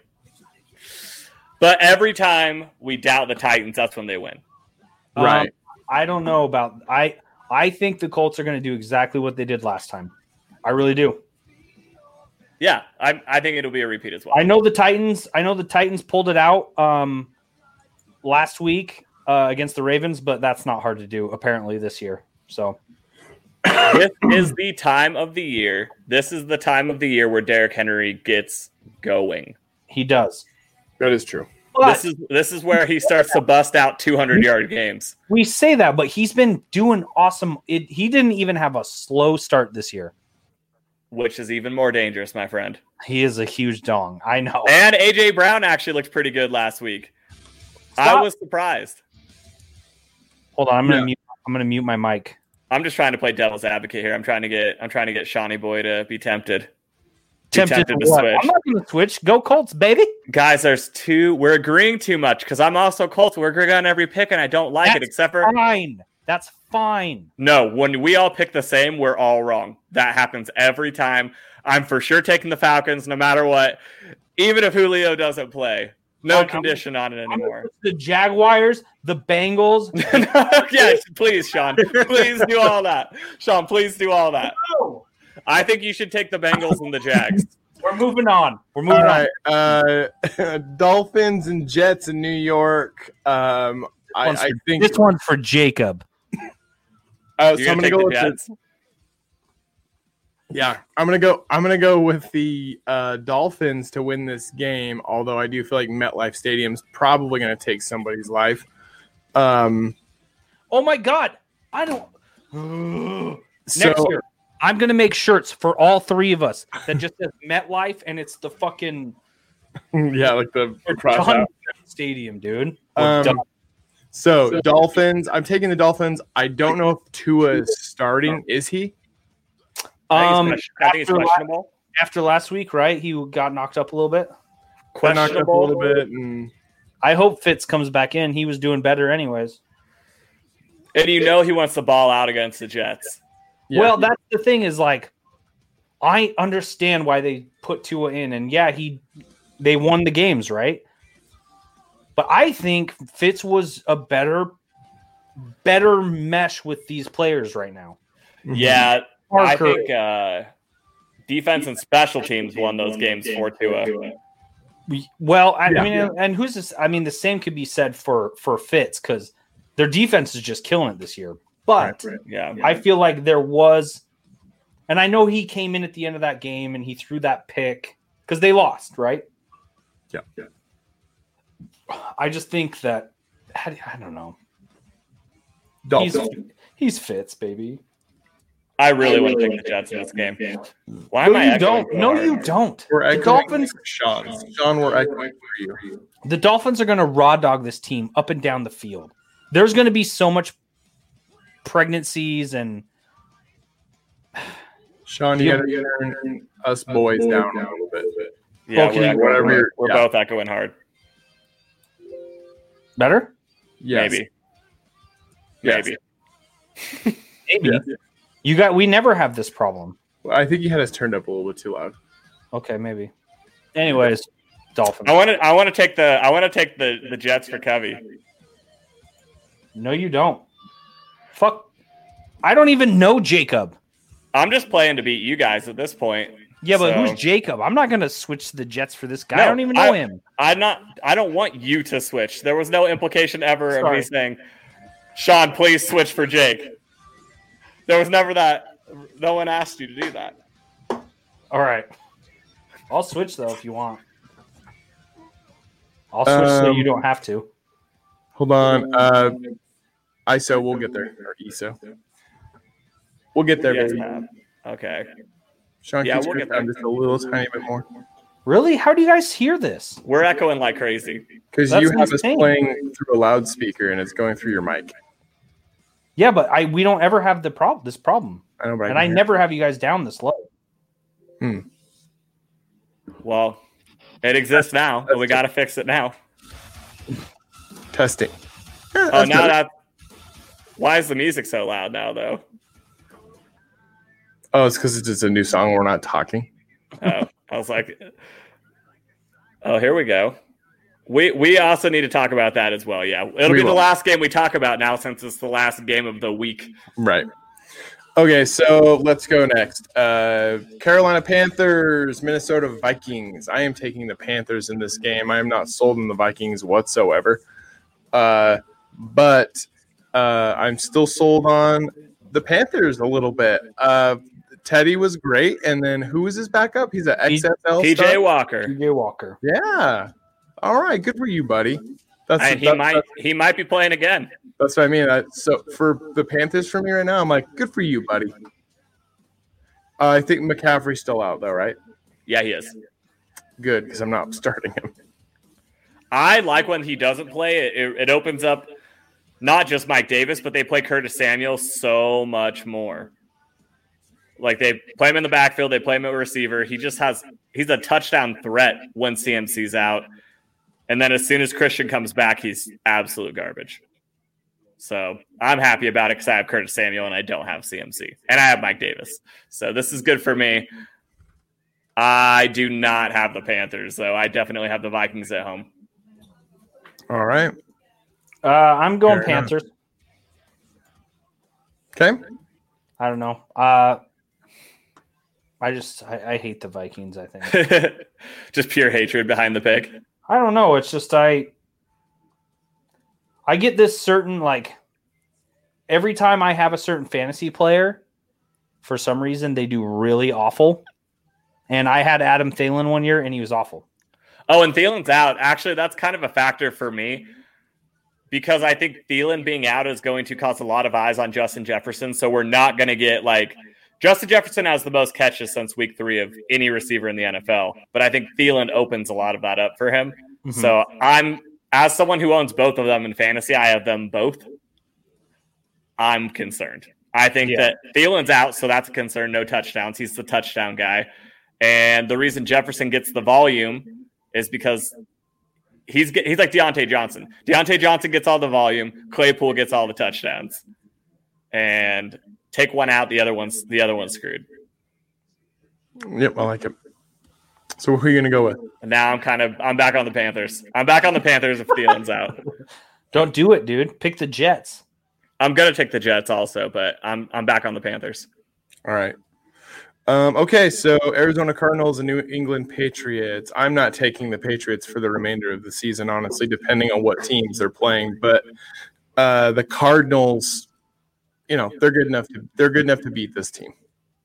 but every time we doubt the Titans, that's when they win. Right. Um, I don't know about I. I think the Colts are going to do exactly what they did last time. I really do. Yeah, I, I think it'll be a repeat as well. I know the Titans. I know the Titans pulled it out um, last week uh, against the Ravens, but that's not hard to do apparently this year. So This is the time of the year. This is the time of the year where Derrick Henry gets going. he does. That is true. But This is this is where he starts to bust out two hundred yard games. we say that, but he's been doing awesome. It, he didn't even have a slow start this year. Which is even more dangerous, my friend. He is a huge dong. I know. And A J Brown actually looked pretty good last week. I Stop. was surprised. Hold on, I'm gonna Yeah. mute. I'm gonna mute my mic. I'm just trying to play devil's advocate here. I'm trying to get I'm trying to get Shawnee Boy to be tempted. Be Tempted, tempted to to what? switch. I'm not gonna switch. Go Colts, baby. Guys, there's two. We're agreeing too much because I'm also Colts. We're agreeing on every pick, and I don't like it That's except for Fine. That's fine. no. When we all pick the same, we're all wrong. That happens every time. I'm for sure taking the Falcons, no matter what, even if Julio doesn't play. No I'm- condition on it I'm gonna anymore. put the Jaguars, the Bengals. Yes, please, Sean. Please do all that. Sean, please do all that. No, I think you should take the Bengals and the Jags. we're moving on. We're moving All on. right. Uh, Dolphins and Jets in New York. Um, I, One's I for- think. This one's for Jacob. Uh, so You're I'm gonna gonna take go the with the, Jets. Yeah, I'm gonna go. I'm gonna go with the uh, Dolphins to win this game. Although I do feel like MetLife Stadium's probably gonna take somebody's life. Um, Oh my God! I don't. so Next year, I'm gonna make shirts for all three of us that just says MetLife and it's the fucking yeah, like the cross John out. Stadium, dude. We're Um, done. so Dolphins. I'm taking the Dolphins. I don't know if Tua is starting. Is he? Um, I think it's, I think it's after, la- questionable. after last week, right? He got knocked up a little bit. Got knocked up a Questionable. little bit, and I hope Fitz comes back in. He was doing better, anyways. And you know he wants the ball out against the Jets. yeah. Well, that's the thing is like, I understand why they put Tua in, and yeah, he they won the games, right? But I think Fitz was a better, better mesh with these players right now. Yeah, I Parker. think uh, defense and special teams won those games for Tua. Well, I, Yeah. I mean, and who's this? I mean, the same could be said for for Fitz because their defense is just killing it this year. But Yeah, I feel like there was, and I know he came in at the end of that game and he threw that pick because they lost, right? Yeah. yeah. I just think that I I don't know. Dolphins. He's he's Fitz, baby. I really want to take the Jets in this game. Why am No, I you echoing don't. so No, hard? you don't. We're The echoing Dolphins. for Sean. Sean, we're echoing for you. The Dolphins are going to raw dog this team up and down the field. There's going to be so much pregnancies and Sean, you gotta turn us boys down a little bit. Yeah, Okay, we're, echoing whatever hard. you're- we're yeah. both echoing hard. better. Yes. Maybe. Yes. Maybe. Maybe Yeah. you got. We never have this problem. Well, I think you had us turned up a little bit too loud. Okay, maybe. Anyways, Dolphins. I want to. I want to take the. I want to take the the Jets for Kevy. No, you don't. Fuck. I don't even know Jacob. I'm just playing to beat you guys at this point. Yeah, but So- who's Jacob? I'm not going to switch to the Jets for this guy. No, I don't even know I- him. I'm not. I don't want you to switch. There was no implication ever of Sorry. me saying, "Sean, please switch for Jake." There was never that. No one asked you to do that. All right. I'll switch, though, if you want. I'll switch so Um, you don't have to. Hold on. Uh, I S O, we'll get there. Or E S O. We'll get there, Yes, baby. ma'am. Okay. Sean, Yeah, can you we'll screw get down there. just a little tiny bit more? Really? How do you guys hear this? We're echoing like crazy. Because That's you have us insane. playing through a loudspeaker and it's going through your mic. Yeah, but I we don't ever have the problem. This problem, I know, but and can I hear never have you guys down this low. Well, it exists now, and we got to fix it now. it. Testing. Yeah, Oh, that's now better. that. Why is the music so loud now, though? Oh, it's because it's just a new song. We're not talking. Oh, I was like, oh, here we go. We we also need to talk about that as well. Yeah, it'll We be the will. last game we talk about now since it's the last game of the week. Right. Okay, so let's go next. Uh, Carolina Panthers, Minnesota Vikings. I am taking the Panthers in this game. I am not sold on the Vikings whatsoever. Uh, but uh, I'm still sold on the Panthers a little bit. Uh, Teddy was great, and then who was his backup? He's an X F L P J star? Walker, P J Walker. Yeah. All right, good for you, buddy. That's and he that- might he might be playing again. That's what I mean. I, so for the Panthers for me right now, I'm like, good for you, buddy. Uh, I think McCaffrey's still out though, right? Yeah, he is. Good, because I'm not starting him. I like when he doesn't play. It, it, it opens up not just Mike Davis, but they play Curtis Samuel so much more. Like they play him in the backfield, they play him at receiver. He just has he's a touchdown threat when C M C's out. And then as soon as Christian comes back, he's absolute garbage. So I'm happy about it because I have Curtis Samuel and I don't have C M C. And I have Mike Davis. So this is good for me. I do not have the Panthers, though. I definitely have the Vikings at home. All right. Uh, I'm going Fair enough. Panthers. Okay. I don't know. Uh, I just I, I hate the Vikings. I think Just pure hatred behind the pick. I don't know. It's just I I get this certain like every time I have a certain fantasy player, for some reason they do really awful. And I had Adam Thielen one year and he was awful. Oh, and Thielen's out. Actually, that's kind of a factor for me because I think Thielen being out is going to cause a lot of eyes on Justin Jefferson. So we're not going to get like Justin Jefferson has the most catches since week three of any receiver in the N F L. But I think Thielen opens a lot of that up for him. Mhm. So I'm, as someone who owns both of them in fantasy, I have them both. I'm concerned. I think Yeah. that Thielen's out, so that's a concern. No touchdowns. He's the touchdown guy. And the reason Jefferson gets the volume is because he's get, he's like Deontay Johnson. Deontay Johnson gets all the volume. Claypool gets all the touchdowns. And take one out, the other one's the other one's screwed. Yep, I like it. So who are you gonna go with? And now I'm kind of I'm back on the Panthers. I'm back on the Panthers if Thielen's out. Don't do it, dude. Pick the Jets. I'm gonna take the Jets also, but I'm I'm back on the Panthers. All right. Um, okay, so Arizona Cardinals and New England Patriots. I'm not taking the Patriots for the remainder of the season, honestly, depending on what teams they're playing. But uh, the Cardinals, you know, they're good enough to they're good enough to beat this team.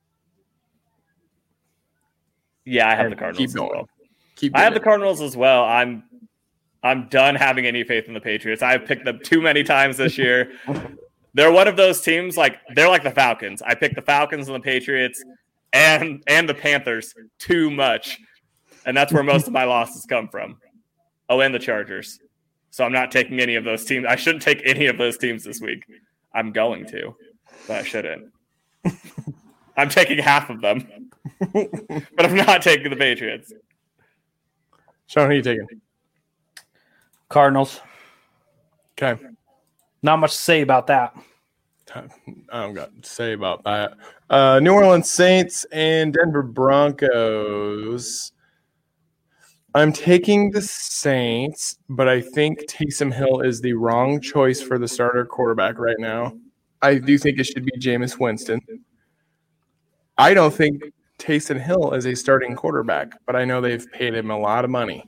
Yeah, I have And the Cardinals. Keep as going. well. Keep. I have doing the Cardinals as well. I'm I'm done having any faith in the Patriots. I've picked them too many times this year. They're one of those teams like they're like the Falcons. I picked the Falcons and the Patriots and and the Panthers too much. And that's where most of my losses come from. Oh, and the Chargers. So I'm not taking any of those teams. I shouldn't take any of those teams this week. I'm going to, but I shouldn't. I'm taking half of them. But I'm not taking the Patriots. Sean, who are you taking? Cardinals. Okay. Not much to say about that. I don't got to say about that. Uh, New Orleans Saints and Denver Broncos. I'm taking the Saints, but I think Taysom Hill is the wrong choice for the starter quarterback right now. I do think it should be Jameis Winston. I don't think Taysom Hill is a starting quarterback, but I know they've paid him a lot of money.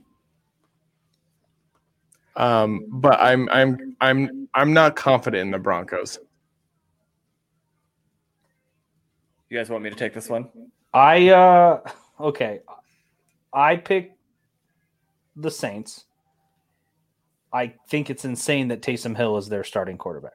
Um, but I'm I'm I'm I'm not confident in the Broncos. You guys want me to take this one? I uh okay. I picked the Saints. I think it's insane that Taysom Hill is their starting quarterback.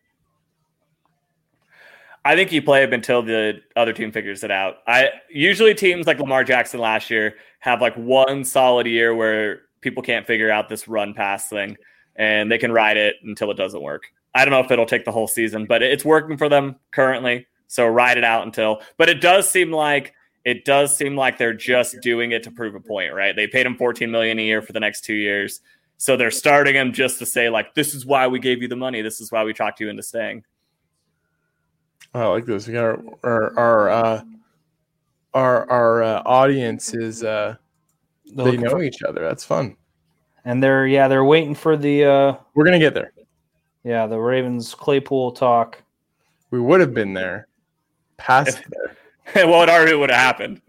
I think you play him until the other team figures it out. I usually teams like Lamar Jackson last year have like one solid year where people can't figure out this run pass thing, and they can ride it until it doesn't work. I don't know if it'll take the whole season, but it's working for them currently. So ride it out until. But it does seem like it does seem like they're just doing it to prove a point, right? They paid him fourteen million dollars a year for the next two years, so they're starting him just to say like, this is why we gave you the money. This is why we talked you into staying. I like this. We got our our our uh, our, our uh, audience is uh, they know for, each other. That's fun. And they're yeah they're waiting for the. Uh, We're gonna get there. Yeah, the Ravens Claypool talk. We would have been there, past there. Well, it already would have happened.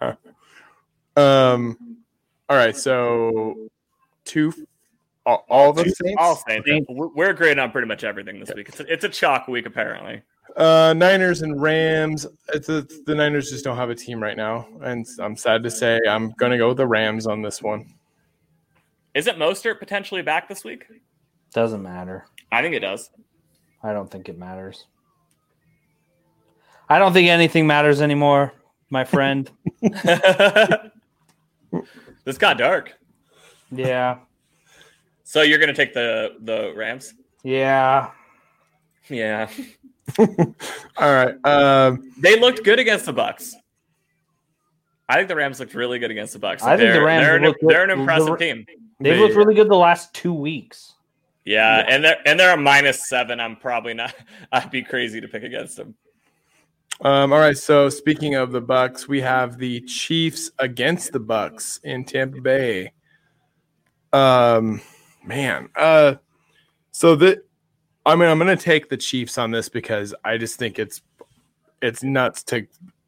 um. All right, so two. All, all the Saints. All Saints. We're agreeing on pretty much everything this week. It's a, it's a chalk week apparently. Uh, Niners and Rams. It's a, the Niners just don't have a team right now, and I'm sad to say I'm going to go with the Rams on this one. Isn't Mostert potentially back this week? Doesn't matter. I think it does. I don't think it matters. I don't think anything matters anymore, my friend. This got dark. Yeah. So you're going to take the, the Rams? Yeah. Yeah. All right. Um, they looked good against the Bucs. I think the Rams looked really good against the Bucs. I think the Rams they're, look an, they're an impressive the, team. They've they, looked really good the last two weeks. Yeah, yeah, and they're and they're a minus seven. I'm probably not. I'd be crazy to pick against them. Um, all right. So speaking of the Bucs, we have the Chiefs against the Bucs in Tampa Bay. Um, man. Uh, so the. I mean, I'm going to take the Chiefs on this because I just think it's it's nuts to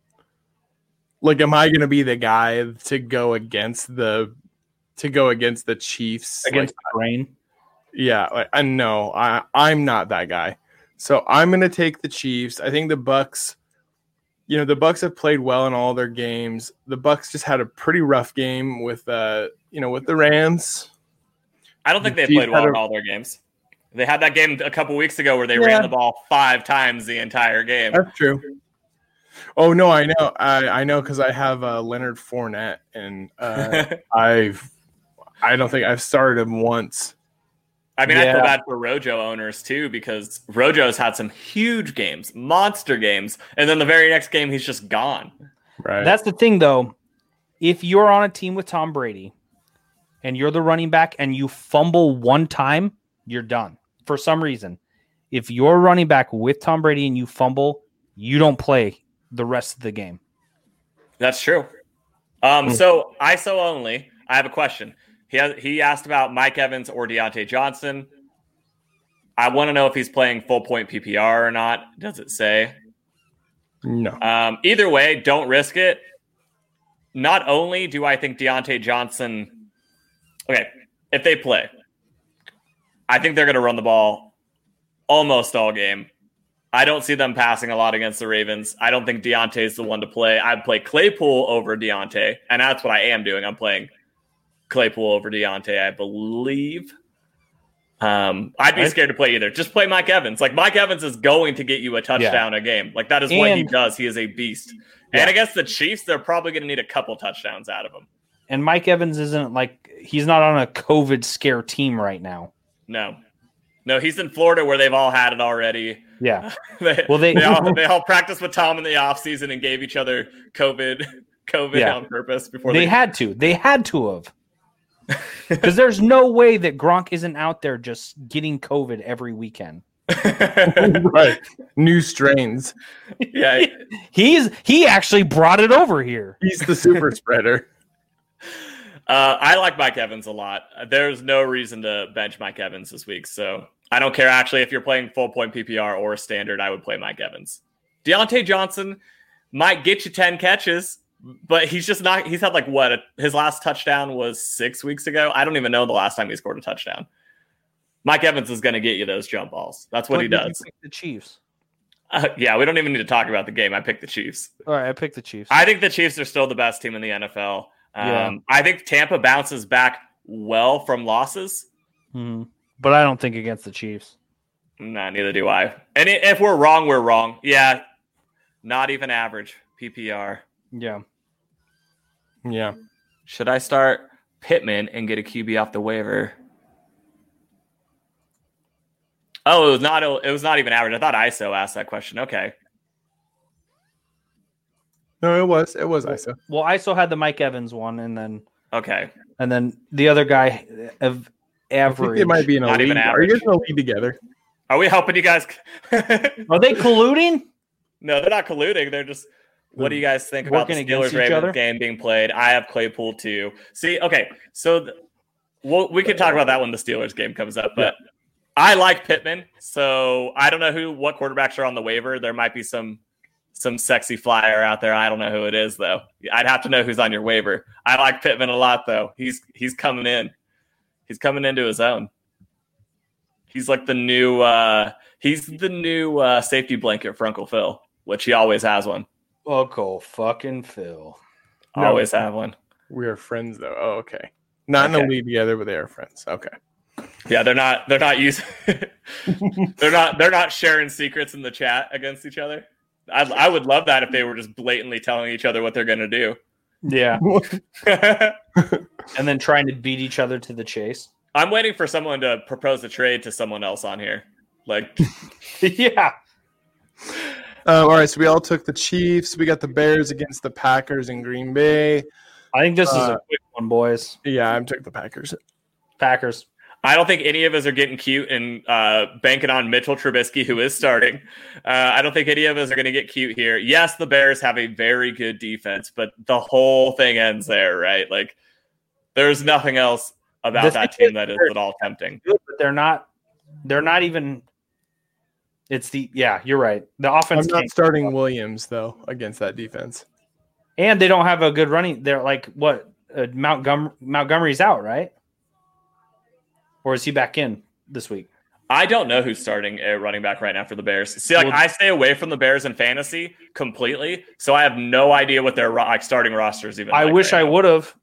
like. Am I going to be the guy to go against the to go against the Chiefs against like, the grain? Yeah, like, I know I I'm not that guy, so I'm going to take the Chiefs. I think the Bucs. You know, the Bucs have played well in all their games. The Bucs just had a pretty rough game with uh you know with the Rams. I don't think the they Chiefs played well a, in all their games. They had that game a couple weeks ago where they yeah. ran the ball five times the entire game. That's true. Oh no, I know, I, I know because I have uh, Leonard Fournette, and uh, I've I don't think I've started him once. I mean, yeah. I feel bad for Rojo owners too because Rojo's had some huge games, monster games, and then the very next game he's just gone. Right. That's the thing, though. If you're on a team with Tom Brady, and you're the running back, and you fumble one time, you're done. For some reason, if you're running back with Tom Brady and you fumble, you don't play the rest of the game. That's true. Um, so I S O only. I have a question. He has, he asked about Mike Evans or Deontay Johnson. I want to know if he's playing full point P P R or not. Does it say? No. Um, either way, don't risk it. Not only do I think Deontay Johnson. Okay, if they play. I think they're going to run the ball almost all game. I don't see them passing a lot against the Ravens. I don't think Deontay is the one to play. I'd play Claypool over Deontay, and that's what I am doing. I'm playing Claypool over Deontay, I believe. Um, I'd be scared to play either. Just play Mike Evans. Like, Mike Evans is going to get you a touchdown yeah. a game. Like, that is and, what he does. He is a beast. Yeah. And against the Chiefs, they're probably going to need a couple touchdowns out of him. And Mike Evans isn't like – he's not on a COVID scare team right now. No. No, he's in Florida where they've all had it already. Yeah. they, well, they, they, all, they all practiced with Tom in the offseason and gave each other COVID COVID yeah. on purpose before they, they had to. They had to have. Because there's no way that Gronk isn't out there just getting COVID every weekend. Right. New strains. Yeah. He's he actually brought it over here. He's the super spreader. Uh, I like Mike Evans a lot. There's no reason to bench Mike Evans this week, so I don't care. Actually, if you're playing full point P P R or standard, I would play Mike Evans. Deontay Johnson might get you ten catches, but he's just not. He's had like what? His last touchdown was six weeks ago. I don't even know the last time he scored a touchdown. Mike Evans is going to get you those jump balls. That's what, what he does. The Chiefs. Uh, yeah, we don't even need to talk about the game. I picked the Chiefs. All right, I picked the Chiefs. I think the Chiefs are still the best team in the N F L. Um, Yeah. I think Tampa bounces back well from losses. Mhm. But I don't think against the Chiefs. Nah, neither do I. And i- if we're wrong, we're wrong. Yeah, not even average P P R. Yeah. Yeah. Should I start Pittman and get a Q B off the waiver? Oh, it was not. It was not even average. I thought I S O asked that question. Okay. No, it was. It was I S O. Well, I still had the Mike Evans one, and then Okay. and then the other guy of I think average. they might be in a Not league. even Are you guys average. in a league together? Are we helping you guys? Are they colluding? No, they're not colluding. They're just. What do you guys think about the Working against Steelers each other? Ravens game being played? I have Claypool too. See, okay, so th- well, we can talk about that when the Steelers game comes up. But I like Pittman, so I don't know who what quarterbacks are on the waiver. There might be some some sexy flyer out there. I don't know who it is though. I'd have to know who's on your waiver. I like Pittman a lot though. He's he's coming in. He's coming into his own. He's like the new. Uh, he's the new uh, safety blanket for Uncle Phil, which he always has one. Uncle fucking Phil. No. Always have one. We are friends though. Oh, okay. Not in a Okay. league together, but they are friends. Okay. Yeah, they're not. They're not using. they're not. They're not sharing secrets in the chat against each other. I, I would love that if they were just blatantly telling each other what they're going to do. Yeah. And then trying to beat each other to the chase. I'm waiting for someone to propose a trade to someone else on here. Like, Yeah. Um, all right, so we all took the Chiefs. We got the Bears against the Packers in Green Bay. I think this is Uh, a quick one, boys. Yeah, I took the Packers. Packers. I don't think any of us are getting cute and uh, banking on Mitchell Trubisky, who is starting. Uh, I don't think any of us are going to get cute here. Yes, the Bears have a very good defense, but the whole thing ends there, right? Like, there's nothing else about The that thing team that is at all tempting. Good, but they're not. They're not even. It's the yeah. You're right. The I'm offense not can't, starting Williams though against that defense. and they don't have a good running. They're like what? Uh, Montgomery Montgomery's out, right? Or is he back in this week? I don't know who's starting a running back right now for the Bears. See, like Well- I stay away from the Bears in fantasy completely, so I have no idea what their ro- like starting roster is even. I like wish right I now. would have.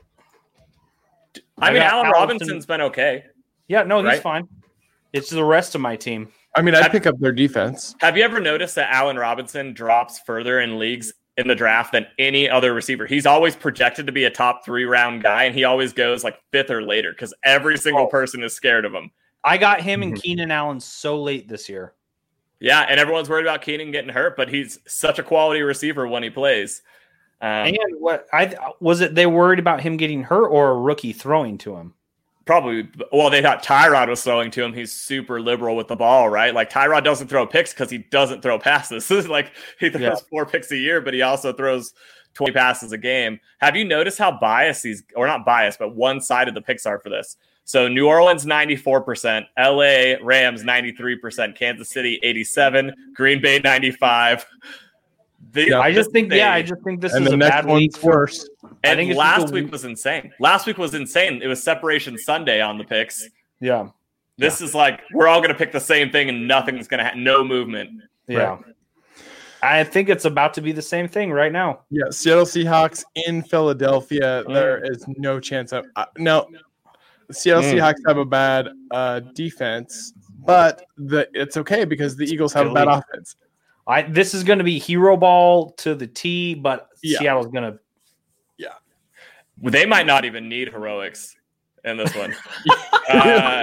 I I mean, got Allen Allison- Robinson's been okay. Yeah, no, he's Right? fine. It's the rest of my team. I mean, I'd pick up their defense. Have you ever noticed that Allen Robinson drops further in leagues in the draft than any other receiver? He's always projected to be a top three round guy, and he always goes like fifth or later because every single Oh. person is scared of him. I got him and Mhm. Keenan Allen so late this year. Yeah, and everyone's worried about Keenan getting hurt, but he's such a quality receiver when he plays. Um, And what I was it? They worried about him getting hurt or a rookie throwing to him. Probably, well, they thought Tyrod was throwing to him. He's super liberal with the ball, right? Like Tyrod doesn't throw picks because he doesn't throw passes. Like he throws Yeah. four picks a year, but he also throws twenty passes a game. Have you noticed how biased these, or not biased, but one-sided the picks are for this? So New Orleans ninety-four percent, L A Rams ninety-three percent, Kansas City eighty-seven, Green Bay ninety-five. The, Yeah. I just think, yeah, I they- just think this And is the a next bad week one's for. worse. I and think it's last just a week week- was insane. Last week was insane. It was Separation Sunday on the picks. Yeah, This is like we're all going to pick the same thing, and nothing's going to have no movement. yeah. I think it's about to be the same thing right now. Yeah, Seattle Seahawks in Philadelphia. Mm. There is no chance of uh, no. The Seattle Mm. Seahawks have a bad uh, defense, but the it's okay because the Eagles have a bad Philly. offense. I this is going to be hero ball to the T, but Yeah. Seattle's going to. They might not even need heroics in this one. uh,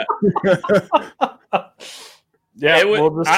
Yeah, it would, we'll just- I-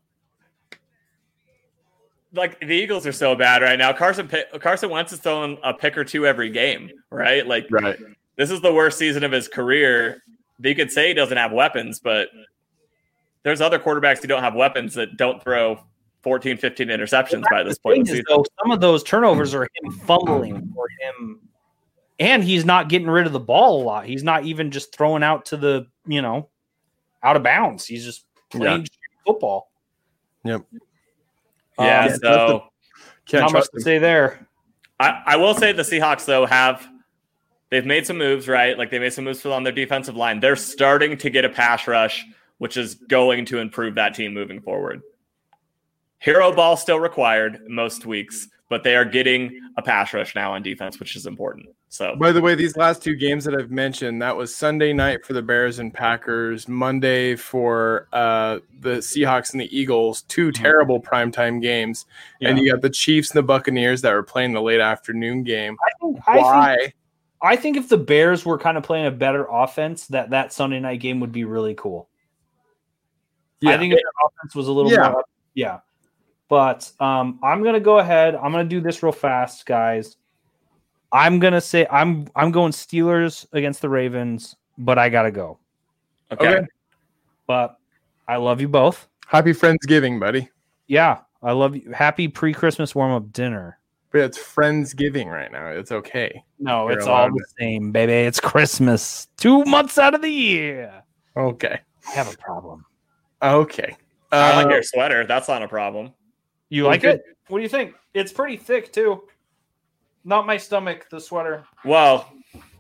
like the Eagles are so bad right now. Carson Pitt- Carson Wentz is throwing a pick or two every game, right? Like Right. this is the worst season of his career. You could say he doesn't have weapons, but there's other quarterbacks who don't have weapons that don't throw fourteen, fifteen interceptions by this point in the thing is, season. though, some of those turnovers are him fumbling or him and he's not getting rid of the ball a lot. He's not even just throwing out to the, you know, out of bounds. He's just playing Yeah. football. Yep. Yeah, Um, so Can't not much trust to him. say there. I, I will say the Seahawks, though, have they've made some moves, right? Like they made some moves on their defensive line. They're starting to get a pass rush, which is going to improve that team moving forward. Hero ball still required most weeks, but they are getting a pass rush now on defense, which is important. So, By the way, these last two games that I've mentioned, that was Sunday night for the Bears and Packers, Monday for uh, the Seahawks and the Eagles, two terrible primetime games. And Yeah. you got the Chiefs and the Buccaneers that were playing the late afternoon game. I think, I Why? think I think if the Bears were kind of playing a better offense, that that Sunday night game would be really cool. Yeah. I think if the offense was a little Yeah. more, yeah. But um, I'm gonna go ahead. I'm gonna do this real fast, guys. I'm gonna say I'm I'm going Steelers against the Ravens, but I gotta go. okay. Okay. But I love you both. Happy Friendsgiving, buddy. Yeah, I love you. Happy pre-Christmas warm-up dinner. But it's Friendsgiving right now. It's okay. No, You're it's all allowed the same, baby. It's Christmas. Two months out of the year. Okay. I have a problem. Okay. I like Uh, your sweater. That's not a problem. You like Okay. it? What do you think? It's pretty thick too. Not my stomach, the sweater. Well,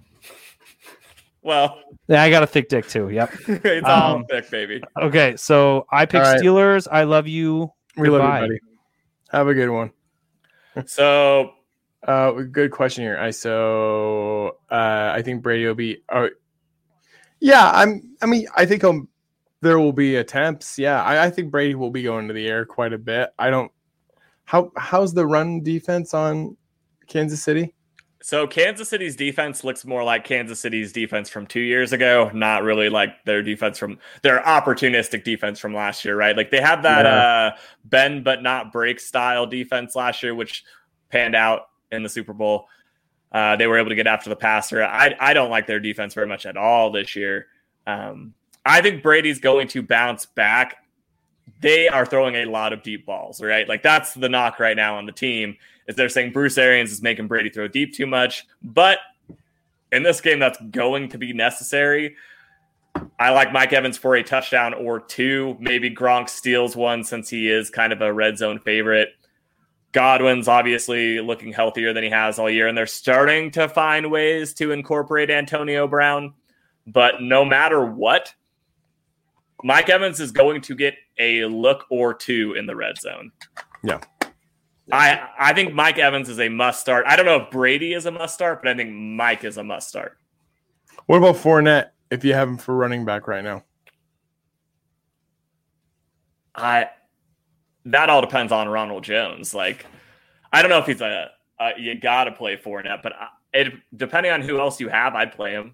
well, Yeah, I got a thick dick too. Yep. it's all Um, thick, baby. Okay, so I pick All right. Steelers. I love you. we love Goodbye. you, buddy. Have a good one. So, Uh, good question here. I so uh, I think Brady will be. Oh, yeah. I'm. I mean, I think he'll, there will be attempts. Yeah, I, I think Brady will be going to the air quite a bit. I don't. How how's the run defense on Kansas City? so Kansas City's defense looks more like Kansas City's defense from two years ago, not really like their defense from their opportunistic defense from last year, right? Like they had that Yeah. uh, bend but not break style defense last year, which panned out in the Super Bowl. Uh, they were able to get after the passer. I, I don't like their defense very much at all this year. Um, I think Brady's going to bounce back. They are throwing a lot of deep balls, right? Like that's the knock right now on the team is they're saying Bruce Arians is making Brady throw deep too much. But in this game, that's going to be necessary. I like Mike Evans for a touchdown or two. Maybe Gronk steals one since he is kind of a red zone favorite. Godwin's obviously looking healthier than he has all year, and they're starting to find ways to incorporate Antonio Brown. But no matter what, Mike Evans is going to get a look or two in the red zone. Yeah. I I think Mike Evans is a must start. I don't know if Brady is a must start, but I think Mike is a must start. What about Fournette? If you have him for running back right now, I that all depends on Ronald Jones. Like, I don't know if he's a, a you got to play Fournette, but I, it depending on who else you have, I'd play him.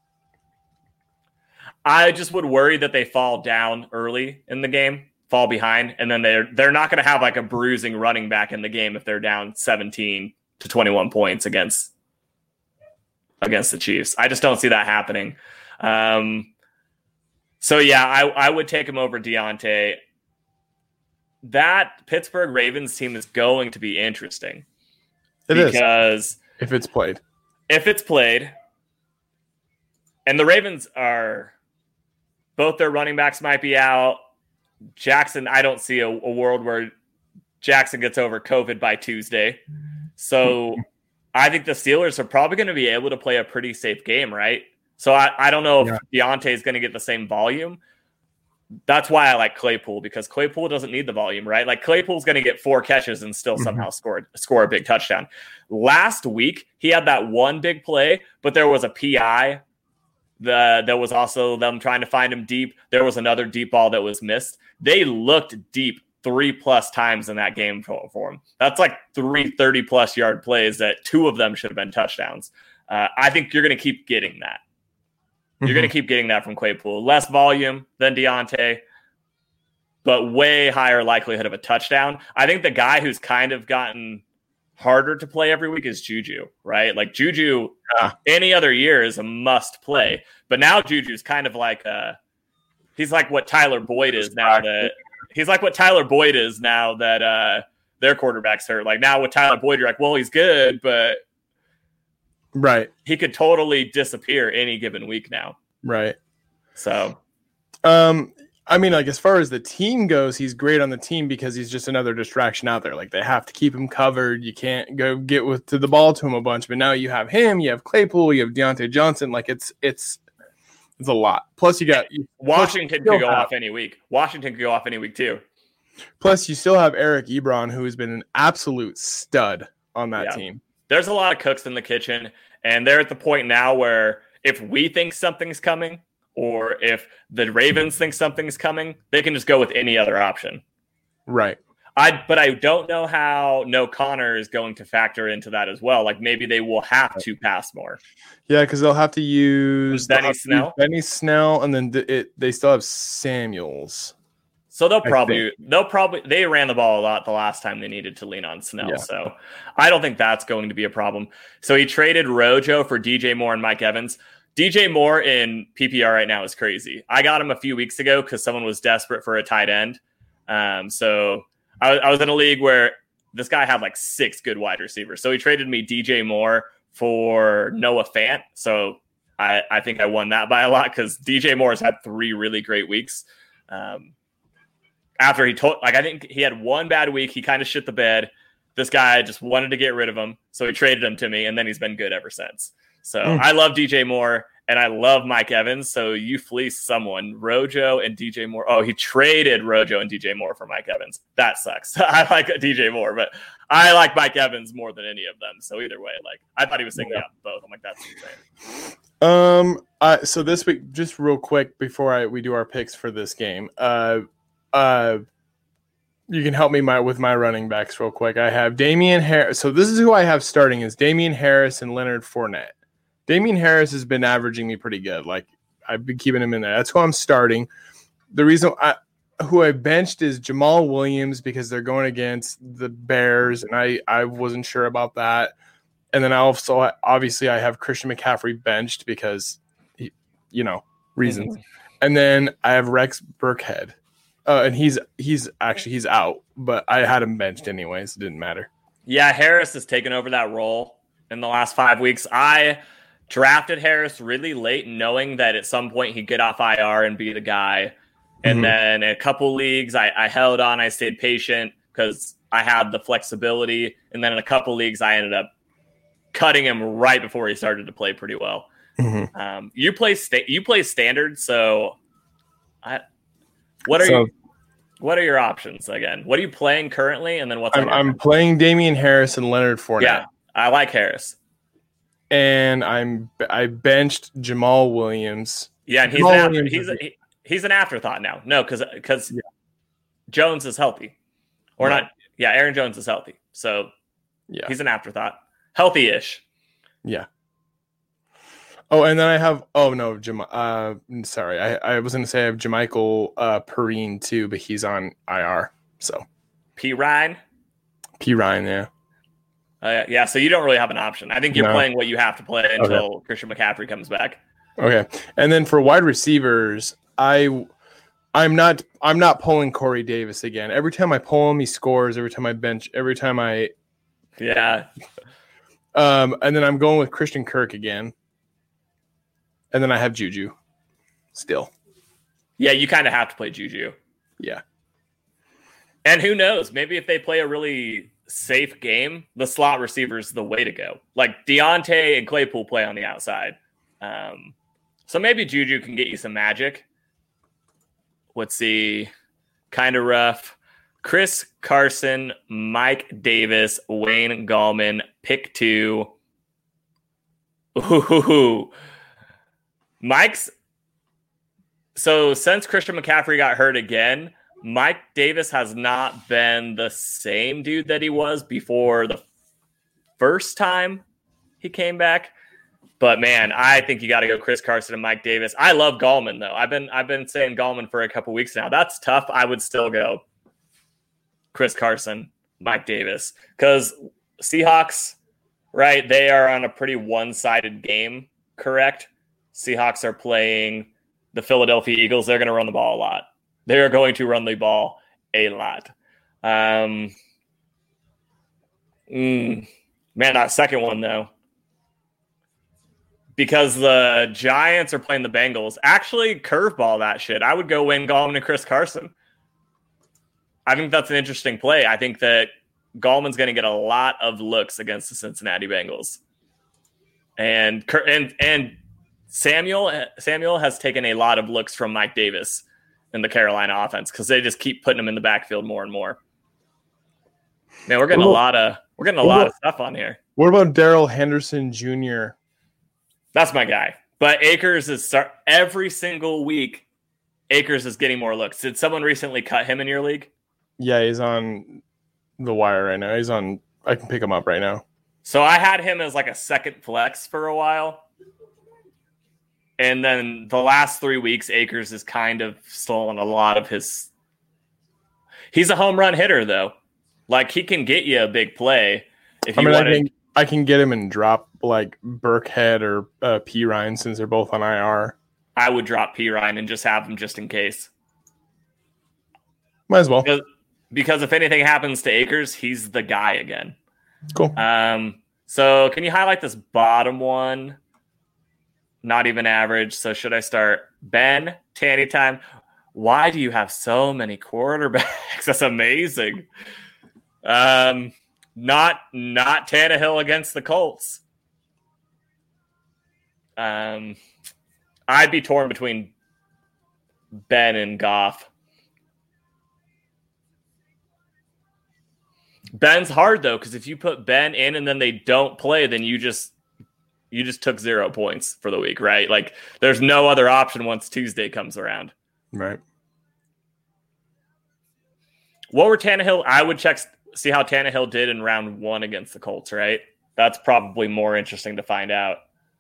I just would worry that they fall down early in the game, fall behind, and then they're they're not going to have like a bruising running back in the game if they're down seventeen to twenty-one points against against the Chiefs. I just don't see that happening. Um, so yeah, I I would take him over Deontay. That Pittsburgh Ravens team is going to be interesting it is because if it's played. if it's played, and the Ravens are both their running backs might be out. Jackson, I don't see a, a world where Jackson gets over COVID by Tuesday. So I think the Steelers are probably going to be able to play a pretty safe game, right? So I, I don't know if Yeah. Deontay is going to get the same volume. That's why I like Claypool, because Claypool doesn't need the volume, right? Like Claypool's going to get four catches and still somehow Mm-hmm. score, score a big touchdown. Last week, he had that one big play, but there was a P I. The, there was also them trying to find him deep. There was another deep ball that was missed. They looked deep three plus times in that game for, for him. That's like three thirty plus yard plays that two of them should have been touchdowns. Uh, I think you're going to keep getting that. You're going to keep getting that from Claypool. Less volume than Deontay, but way higher likelihood of a touchdown. I think the guy who's kind of gotten harder to play every week is Juju, right? Like Juju, Yeah. any other year is a must play, but now Juju's kind of like a, he's like what Tyler Boyd is now that he's like what Tyler Boyd is now that uh, their quarterback's hurt. Like now with Tyler Boyd, you're like, well, he's good, but Right. He could totally disappear any given week now. Right. So, um, I mean, like as far as the team goes, he's great on the team because he's just another distraction out there. Like they have to keep him covered. You can't go get with to the ball to him a bunch. But now you have him, you have Claypool, you have Deontay Johnson. Like it's it's it's a lot. Plus you got Washington plus could go have, off any week. Washington could go off any week too. Plus you still have Eric Ebron, who has been an absolute stud on that Yeah. team. There's a lot of cooks in the kitchen, and they're at the point now where if we think something's coming, or if the Ravens think something's coming, they can just go with any other option. Right. I, but I don't know how No Connor is going to factor into that as well. Like maybe they will have to pass more. Yeah, because they'll have to use Benny they'll have to Snell? use Benny Snell, and then th- it they still have Samuels. So they'll I probably they'll probably they ran the ball a lot the last time they needed to lean on Snell. Yeah. So I don't think that's going to be a problem. So he traded Rojo for D J Moore and Mike Evans. D J Moore in P P R right now is crazy. I got him a few weeks ago because someone was desperate for a tight end. Um, so I, I was in a league where this guy had like six good wide receivers. So he traded me D J Moore for Noah Fant. So I, I think I won that by a lot because D J Moore has had three really great weeks. Um, after he told, like, I think he had one bad week. He kind of shit the bed. This guy just wanted to get rid of him. So he traded him to me, and then he's been good ever since. So mm. I love D J Moore and I love Mike Evans. So you fleeced someone, Rojo and D J Moore. Oh, he traded Rojo and D J Moore for Mike Evans. That sucks. I like D J Moore, but I like Mike Evans more than any of them. So either way, like I thought he was thinking yeah. out both. I'm like, that's insane. Um. Uh, so this week, just real quick before I we do our picks for this game, uh, uh, you can help me my with my running backs real quick. I have Damian Harris. So this is who I have starting is Damian Harris and Leonard Fournette. Damian Harris has been averaging me pretty good. Like I've been keeping him in there. That's who I'm starting. The reason I who I benched is Jamal Williams because they're going against the Bears, and I I wasn't sure about that. And then I also obviously I have Christian McCaffrey benched because he, you know reasons. Mm-hmm. And then I have Rex Burkhead, uh, and he's he's actually he's out, but I had him benched anyways. It didn't matter. Yeah, Harris has taken over that role in the last five weeks. I drafted Harris really late, knowing that at some point he'd get off I R and be the guy. And mm-hmm. then in a couple leagues, I, I held on. I stayed patient because I had the flexibility. And then in a couple leagues, I ended up cutting him right before he started to play pretty well. Mm-hmm. Um, you play sta- you play standard, so I. What are so, you? What are your options again? What are you playing currently? And then what's I'm, I'm playing Damian Harris and Leonard Fournette. Yeah, I like Harris. And I'm I benched Jamal Williams. Yeah, and he's Jamal an after, Williams he's is, a, he's an afterthought now. No, because because yeah. Jones is healthy, or right. not? Yeah, Aaron Jones is healthy, so yeah, he's an afterthought, healthy-ish. Yeah. Oh, and then I have oh no, Jam- uh, sorry, I, I was going to say I have Jamichael uh, Perine too, but he's on I R. So P Ryan, P Ryan, yeah. Uh, yeah, so you don't really have an option. I think you're no. playing what you have to play until okay. Christian McCaffrey comes back. Okay, and then for wide receivers, I, I'm not, I'm not pulling Corey Davis again. Every time I pull him, he scores. Every time I bench, every time I, yeah. Um, and then I'm going with Christian Kirk again, and then I have Juju, still. Yeah, you kind of have to play Juju. Yeah, and who knows? Maybe if they play a really safe game, the slot receiver is the way to go. Like Deontay and Claypool play on the outside. Um, so maybe Juju can get you some magic. Let's see. Kind of rough. Chris Carson, Mike Davis, Wayne Gallman, pick two. Ooh. Mike's. So since Christian McCaffrey got hurt again, Mike Davis has not been the same dude that he was before the first time he came back. But man, I think you got to go Chris Carson and Mike Davis. I love Gallman though. I've been I've been saying Gallman for a couple weeks now. That's tough. I would still go Chris Carson, Mike Davis, because Seahawks, right? They are on a pretty one-sided game. Correct? Seahawks are playing the Philadelphia Eagles. They're going to run the ball a lot. They are going to run the ball a lot. Um, mm, man, that second one, though. because the Giants are playing the Bengals. Actually, curveball that shit. I would go Wayne Gallman and Chris Carson. I think that's an interesting play. I think that Gallman's going to get a lot of looks against the Cincinnati Bengals. And and and Samuel Samuel has taken a lot of looks from Mike Davis in the Carolina offense because they just keep putting him in the backfield more and more. Man, we're getting a lot of we're getting a lot of stuff on here. What about Darrell Henderson Junior? That's my guy. But Akers is start every single week. Akers is getting more looks. Did someone recently cut him in your league? Yeah, he's on the wire right now. He's on. I can pick him up right now. So I had him as like a second flex for a while. And then the last three weeks, Akers has kind of stolen a lot of his. He's a home run hitter, though. Like, he can get you a big play if you I mean, want I can, to. I can get him and drop like Burkhead or uh, P. Ryan since they're both on I R. I would drop P. Ryan and just have him just in case. Might as well. Because, because if anything happens to Akers, he's the guy again. Cool. Um. So can you highlight this bottom one? Not even average. So should I start Ben, Tanny time? Why do you have so many quarterbacks? That's amazing. Um, not not Tannehill against the Colts. Um, I'd be torn between Ben and Goff. Ben's hard though, because if you put Ben in and then they don't play, then you just you just took zero points for the week, right? Like there's no other option once Tuesday comes around. Right. What were Tannehill? I would check see how Tannehill did in round one against the Colts, right? That's probably more interesting to find out.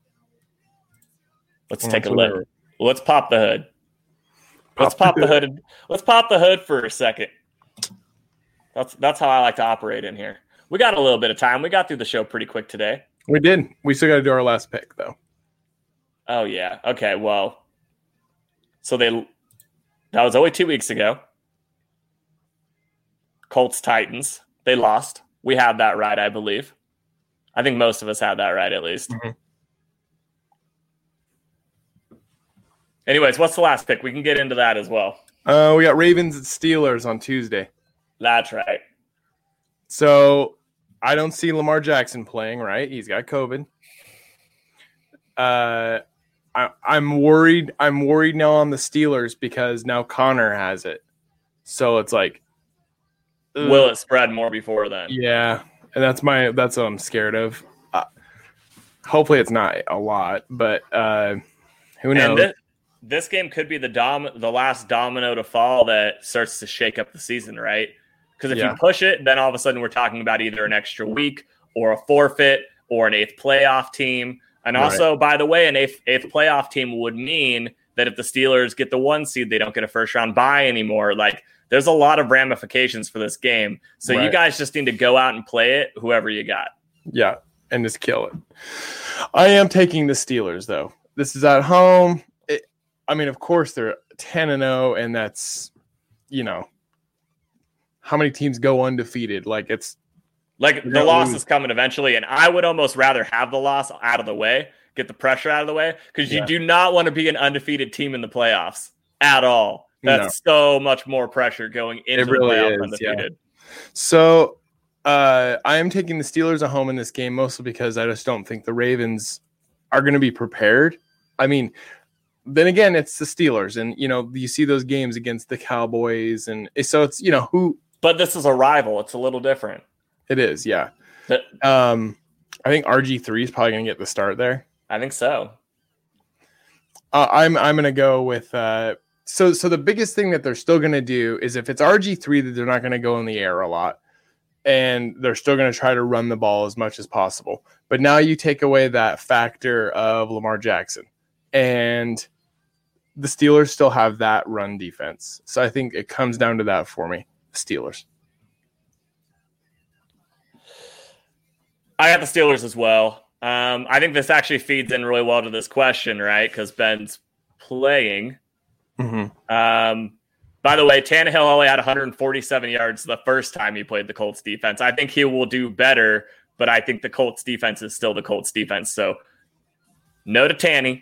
Let's Well, take a whatever. look. Let's pop the hood. Let's Pop pop the the hood. Let's pop the hood for a second. That's that's how I like to operate in here. We got a little bit of time. We got through the show pretty quick today. We did. We still got to do our last pick though. Oh yeah. Okay. Well, so they that was only two weeks ago. Colts Titans. They lost. We had that right, I believe. I think most of us had that right at least. Mm-hmm. Anyways, what's the last pick? We can get into that as well. Uh, we got Ravens and Steelers on Tuesday. That's right. So I don't see Lamar Jackson playing, right? He's got COVID. Uh, I, I'm worried. I'm worried now on the Steelers because now Connor has it. So it's like, ugh. Will it spread more before then? Yeah, and that's my that's what I'm scared of. Uh, hopefully, it's not a lot, but uh, who knows? And this, this game could be the dom the last domino to fall that starts to shake up the season, right? Because if Yeah. you push it, then all of a sudden we're talking about either an extra week or a forfeit or an eighth playoff team. And also, by the way, an eighth, eighth playoff team would mean that if the Steelers get the one seed, they don't get a first round bye anymore. Like, there's a lot of ramifications for this game. So you Right. guys just need to go out and play it, whoever you got. Yeah, and just kill it. I am taking the Steelers though. This is at home. It, I mean, of course they're ten and zero, and that's you know how many teams go undefeated. Like it's Like, You're the not loss losing. is coming eventually, and I would almost rather have the loss out of the way, get the pressure out of the way, because you Yeah. do not want to be an undefeated team in the playoffs at all. That's so much more pressure going into It really the playoffs is, undefeated. so. Uh, I am taking the Steelers at home in this game mostly because I just don't think the Ravens are going to be prepared. I mean, then again, it's the Steelers, and you know you see those games against the Cowboys, and so it's you know who But this is a rival. It's a little different. it is. Yeah. But Um, I think R G three is probably going to get the start there. I think so. Uh, I'm I'm going to go with uh, so so the biggest thing that they're still going to do is if it's R G three that they're not going to go in the air a lot, and they're still going to try to run the ball as much as possible. But now you take away that factor of Lamar Jackson, and the Steelers still have that run defense. So I think it comes down to that for me, Steelers. I got the Steelers as well. Um, I think this actually feeds in really well to this question, right? Because Ben's playing. Mm-hmm. Um, by the way, Tannehill only had one hundred forty-seven yards the first time he played the Colts defense. I think he will do better, but I think the Colts defense is still the Colts defense. So No to Tanny.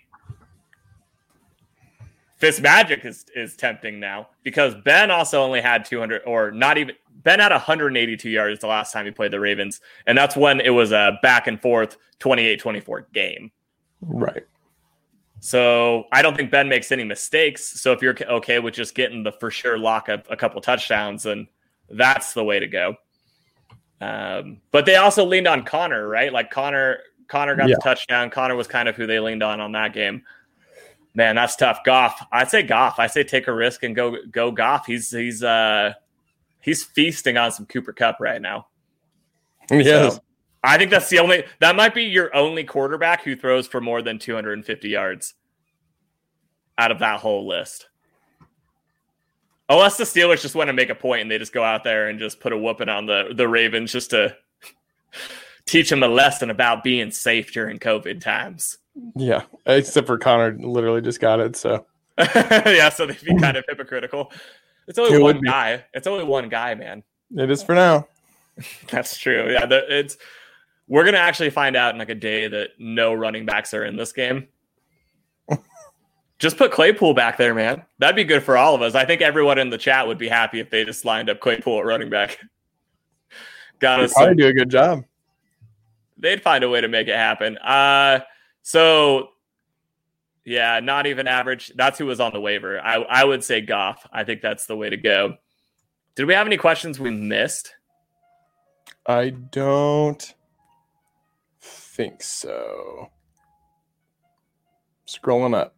Fitzmagic is, is tempting now because Ben also only had two hundred or not even Ben had one hundred eighty-two yards the last time he played the Ravens. And that's when it was a back and forth twenty-eight twenty-four game. Right. So I don't think Ben makes any mistakes. So if you're okay with just getting the for sure lock up a couple touchdowns, then that's the way to go. Um, but they also leaned on Connor, right? Like Connor, Connor got Yeah. the touchdown. Connor was kind of who they leaned on on that game. Man, that's tough. Goff. I'd say Goff. I say take a risk and go go Goff. He's he's uh he's feasting on some Cooper Kupp right now. Yes. So, I think that's the only that might be your only quarterback who throws for more than two hundred fifty yards out of that whole list. Unless the Steelers just want to make a point and they just go out there and just put a whooping on the, the Ravens just to teach them a lesson about being safe during COVID times. Yeah. Except for Connor literally just got it. So Yeah, so they'd be kind of hypocritical. It's only It one would be. guy. It's only one guy, man. it is for now. That's true. Yeah, the, it's we're gonna actually find out in like a day that no running backs are in this game. Just put Claypool back there, man. That'd be good for all of us. I think everyone in the chat would be happy if they just lined up Claypool at running back. Got us. Probably some- do a good job. They'd find a way to make it happen. Uh, so yeah, not even average. That's who was on the waiver. I I would say Goff. I think that's the way to go. Did we have any questions we missed? I don't think so. Scrolling up.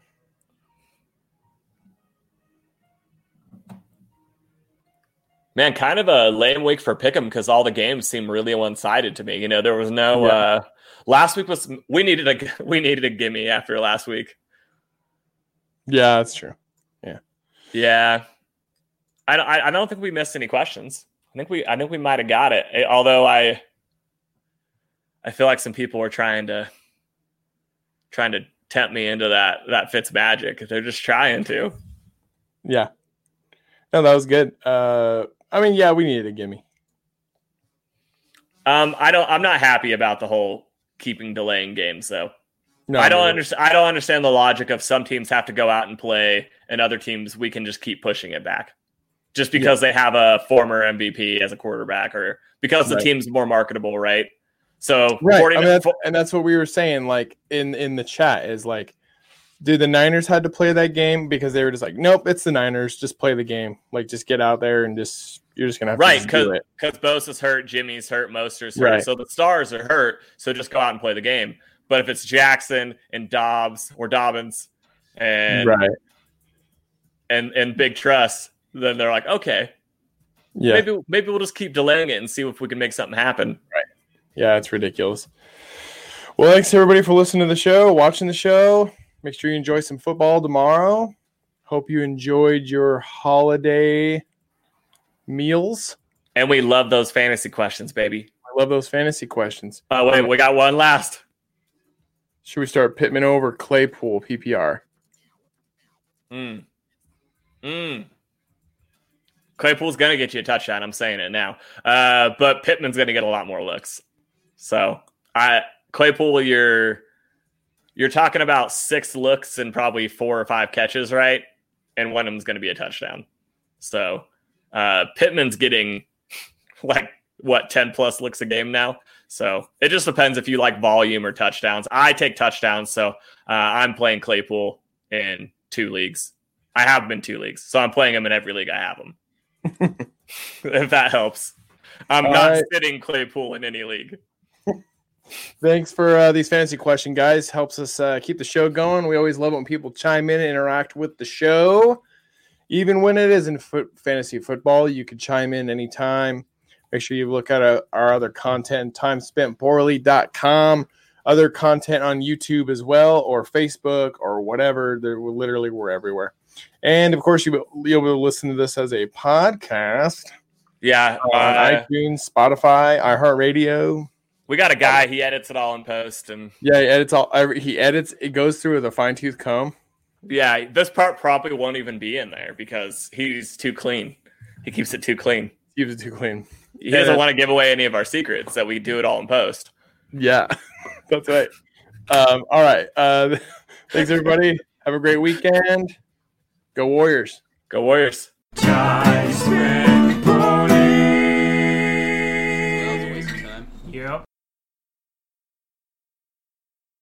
Man, kind of a lame week for Pick'em because all the games seem really one-sided to me. You know, there was no. Yeah. Uh, last week was we needed a we needed a gimme after last week. Yeah, that's true. Yeah, I don't. I, I don't think we missed any questions. I think we. I think we might have got it. Eh, Although I. I feel like some people were trying to. Trying to tempt me into that that Fitz magic. They're just trying to. Yeah. No, that was good. Uh, I mean, yeah, we needed a gimme. Um, I don't. I'm not happy about the whole keeping delaying games though. No, I don't no. understand. I don't understand the logic of some teams have to go out and play, and other teams we can just keep pushing it back, just because they have a former M V P as a quarterback, or because the Right. team's more marketable, right? So, Right. I forty mean, that's, fo- and that's what we were saying, like in in the chat is like, dude, the Niners had to play that game because they were just like, nope, it's the Niners. Just play the game. Like, just get out there and just you're just gonna have right? to just do Because it. because Bosa's hurt, Jimmy's hurt, Moster's hurt, Right. so the stars are hurt. So just go out and play the game. But if it's Jackson and Dobbs or Dobbins and Right. and and Big Trust, then they're like, okay, Yeah. maybe maybe we'll just keep delaying it and see if we can make something happen. Yeah, it's ridiculous. Well, thanks everybody for listening to the show, watching the show. Make sure you enjoy some football tomorrow. Hope you enjoyed your holiday meals. And we love those fantasy questions, baby. I love those fantasy questions. Oh, wait, we got one last. Should we start Pittman over Claypool P P R? Mm. Mm. Claypool's going to get you a touchdown. I'm saying it now. Uh, but Pittman's going to get a lot more looks. So, I Claypool, you're you're talking about six looks and probably four or five catches, right? And one of them's going to be a touchdown. So, uh, Pittman's getting like, what, ten plus looks a game now? So, it just depends if you like volume or touchdowns. I take touchdowns, so uh, I'm playing Claypool in two leagues. I have him in two leagues, so I'm playing him in every league I have him. If that helps. I'm All not right. sitting Claypool in any league. Thanks for uh, these fantasy question, guys. Helps us uh, keep the show going. We always love it when people chime in and interact with the show. Even when it isn't foot, fantasy football, you can chime in anytime. Make sure you look at uh, our other content, time spent poorly dot com. Other content on YouTube as well, or Facebook, or whatever. They're literally, we're everywhere. And, of course, you'll be able to listen to this as a podcast Yeah, on uh, iTunes, Spotify, iHeartRadio. we got a guy. He edits it all in post, and Yeah, he edits all. Every, he edits. It goes through with a fine tooth comb. yeah, this part probably won't even be in there because he's too clean. He keeps it too clean. Keeps it too clean. He doesn't Yeah. want to give away any of our secrets that we do it all in post. Yeah, that's right. Um, all right. Uh, thanks, everybody. Have a great weekend. Go Warriors. Go Warriors. Time spent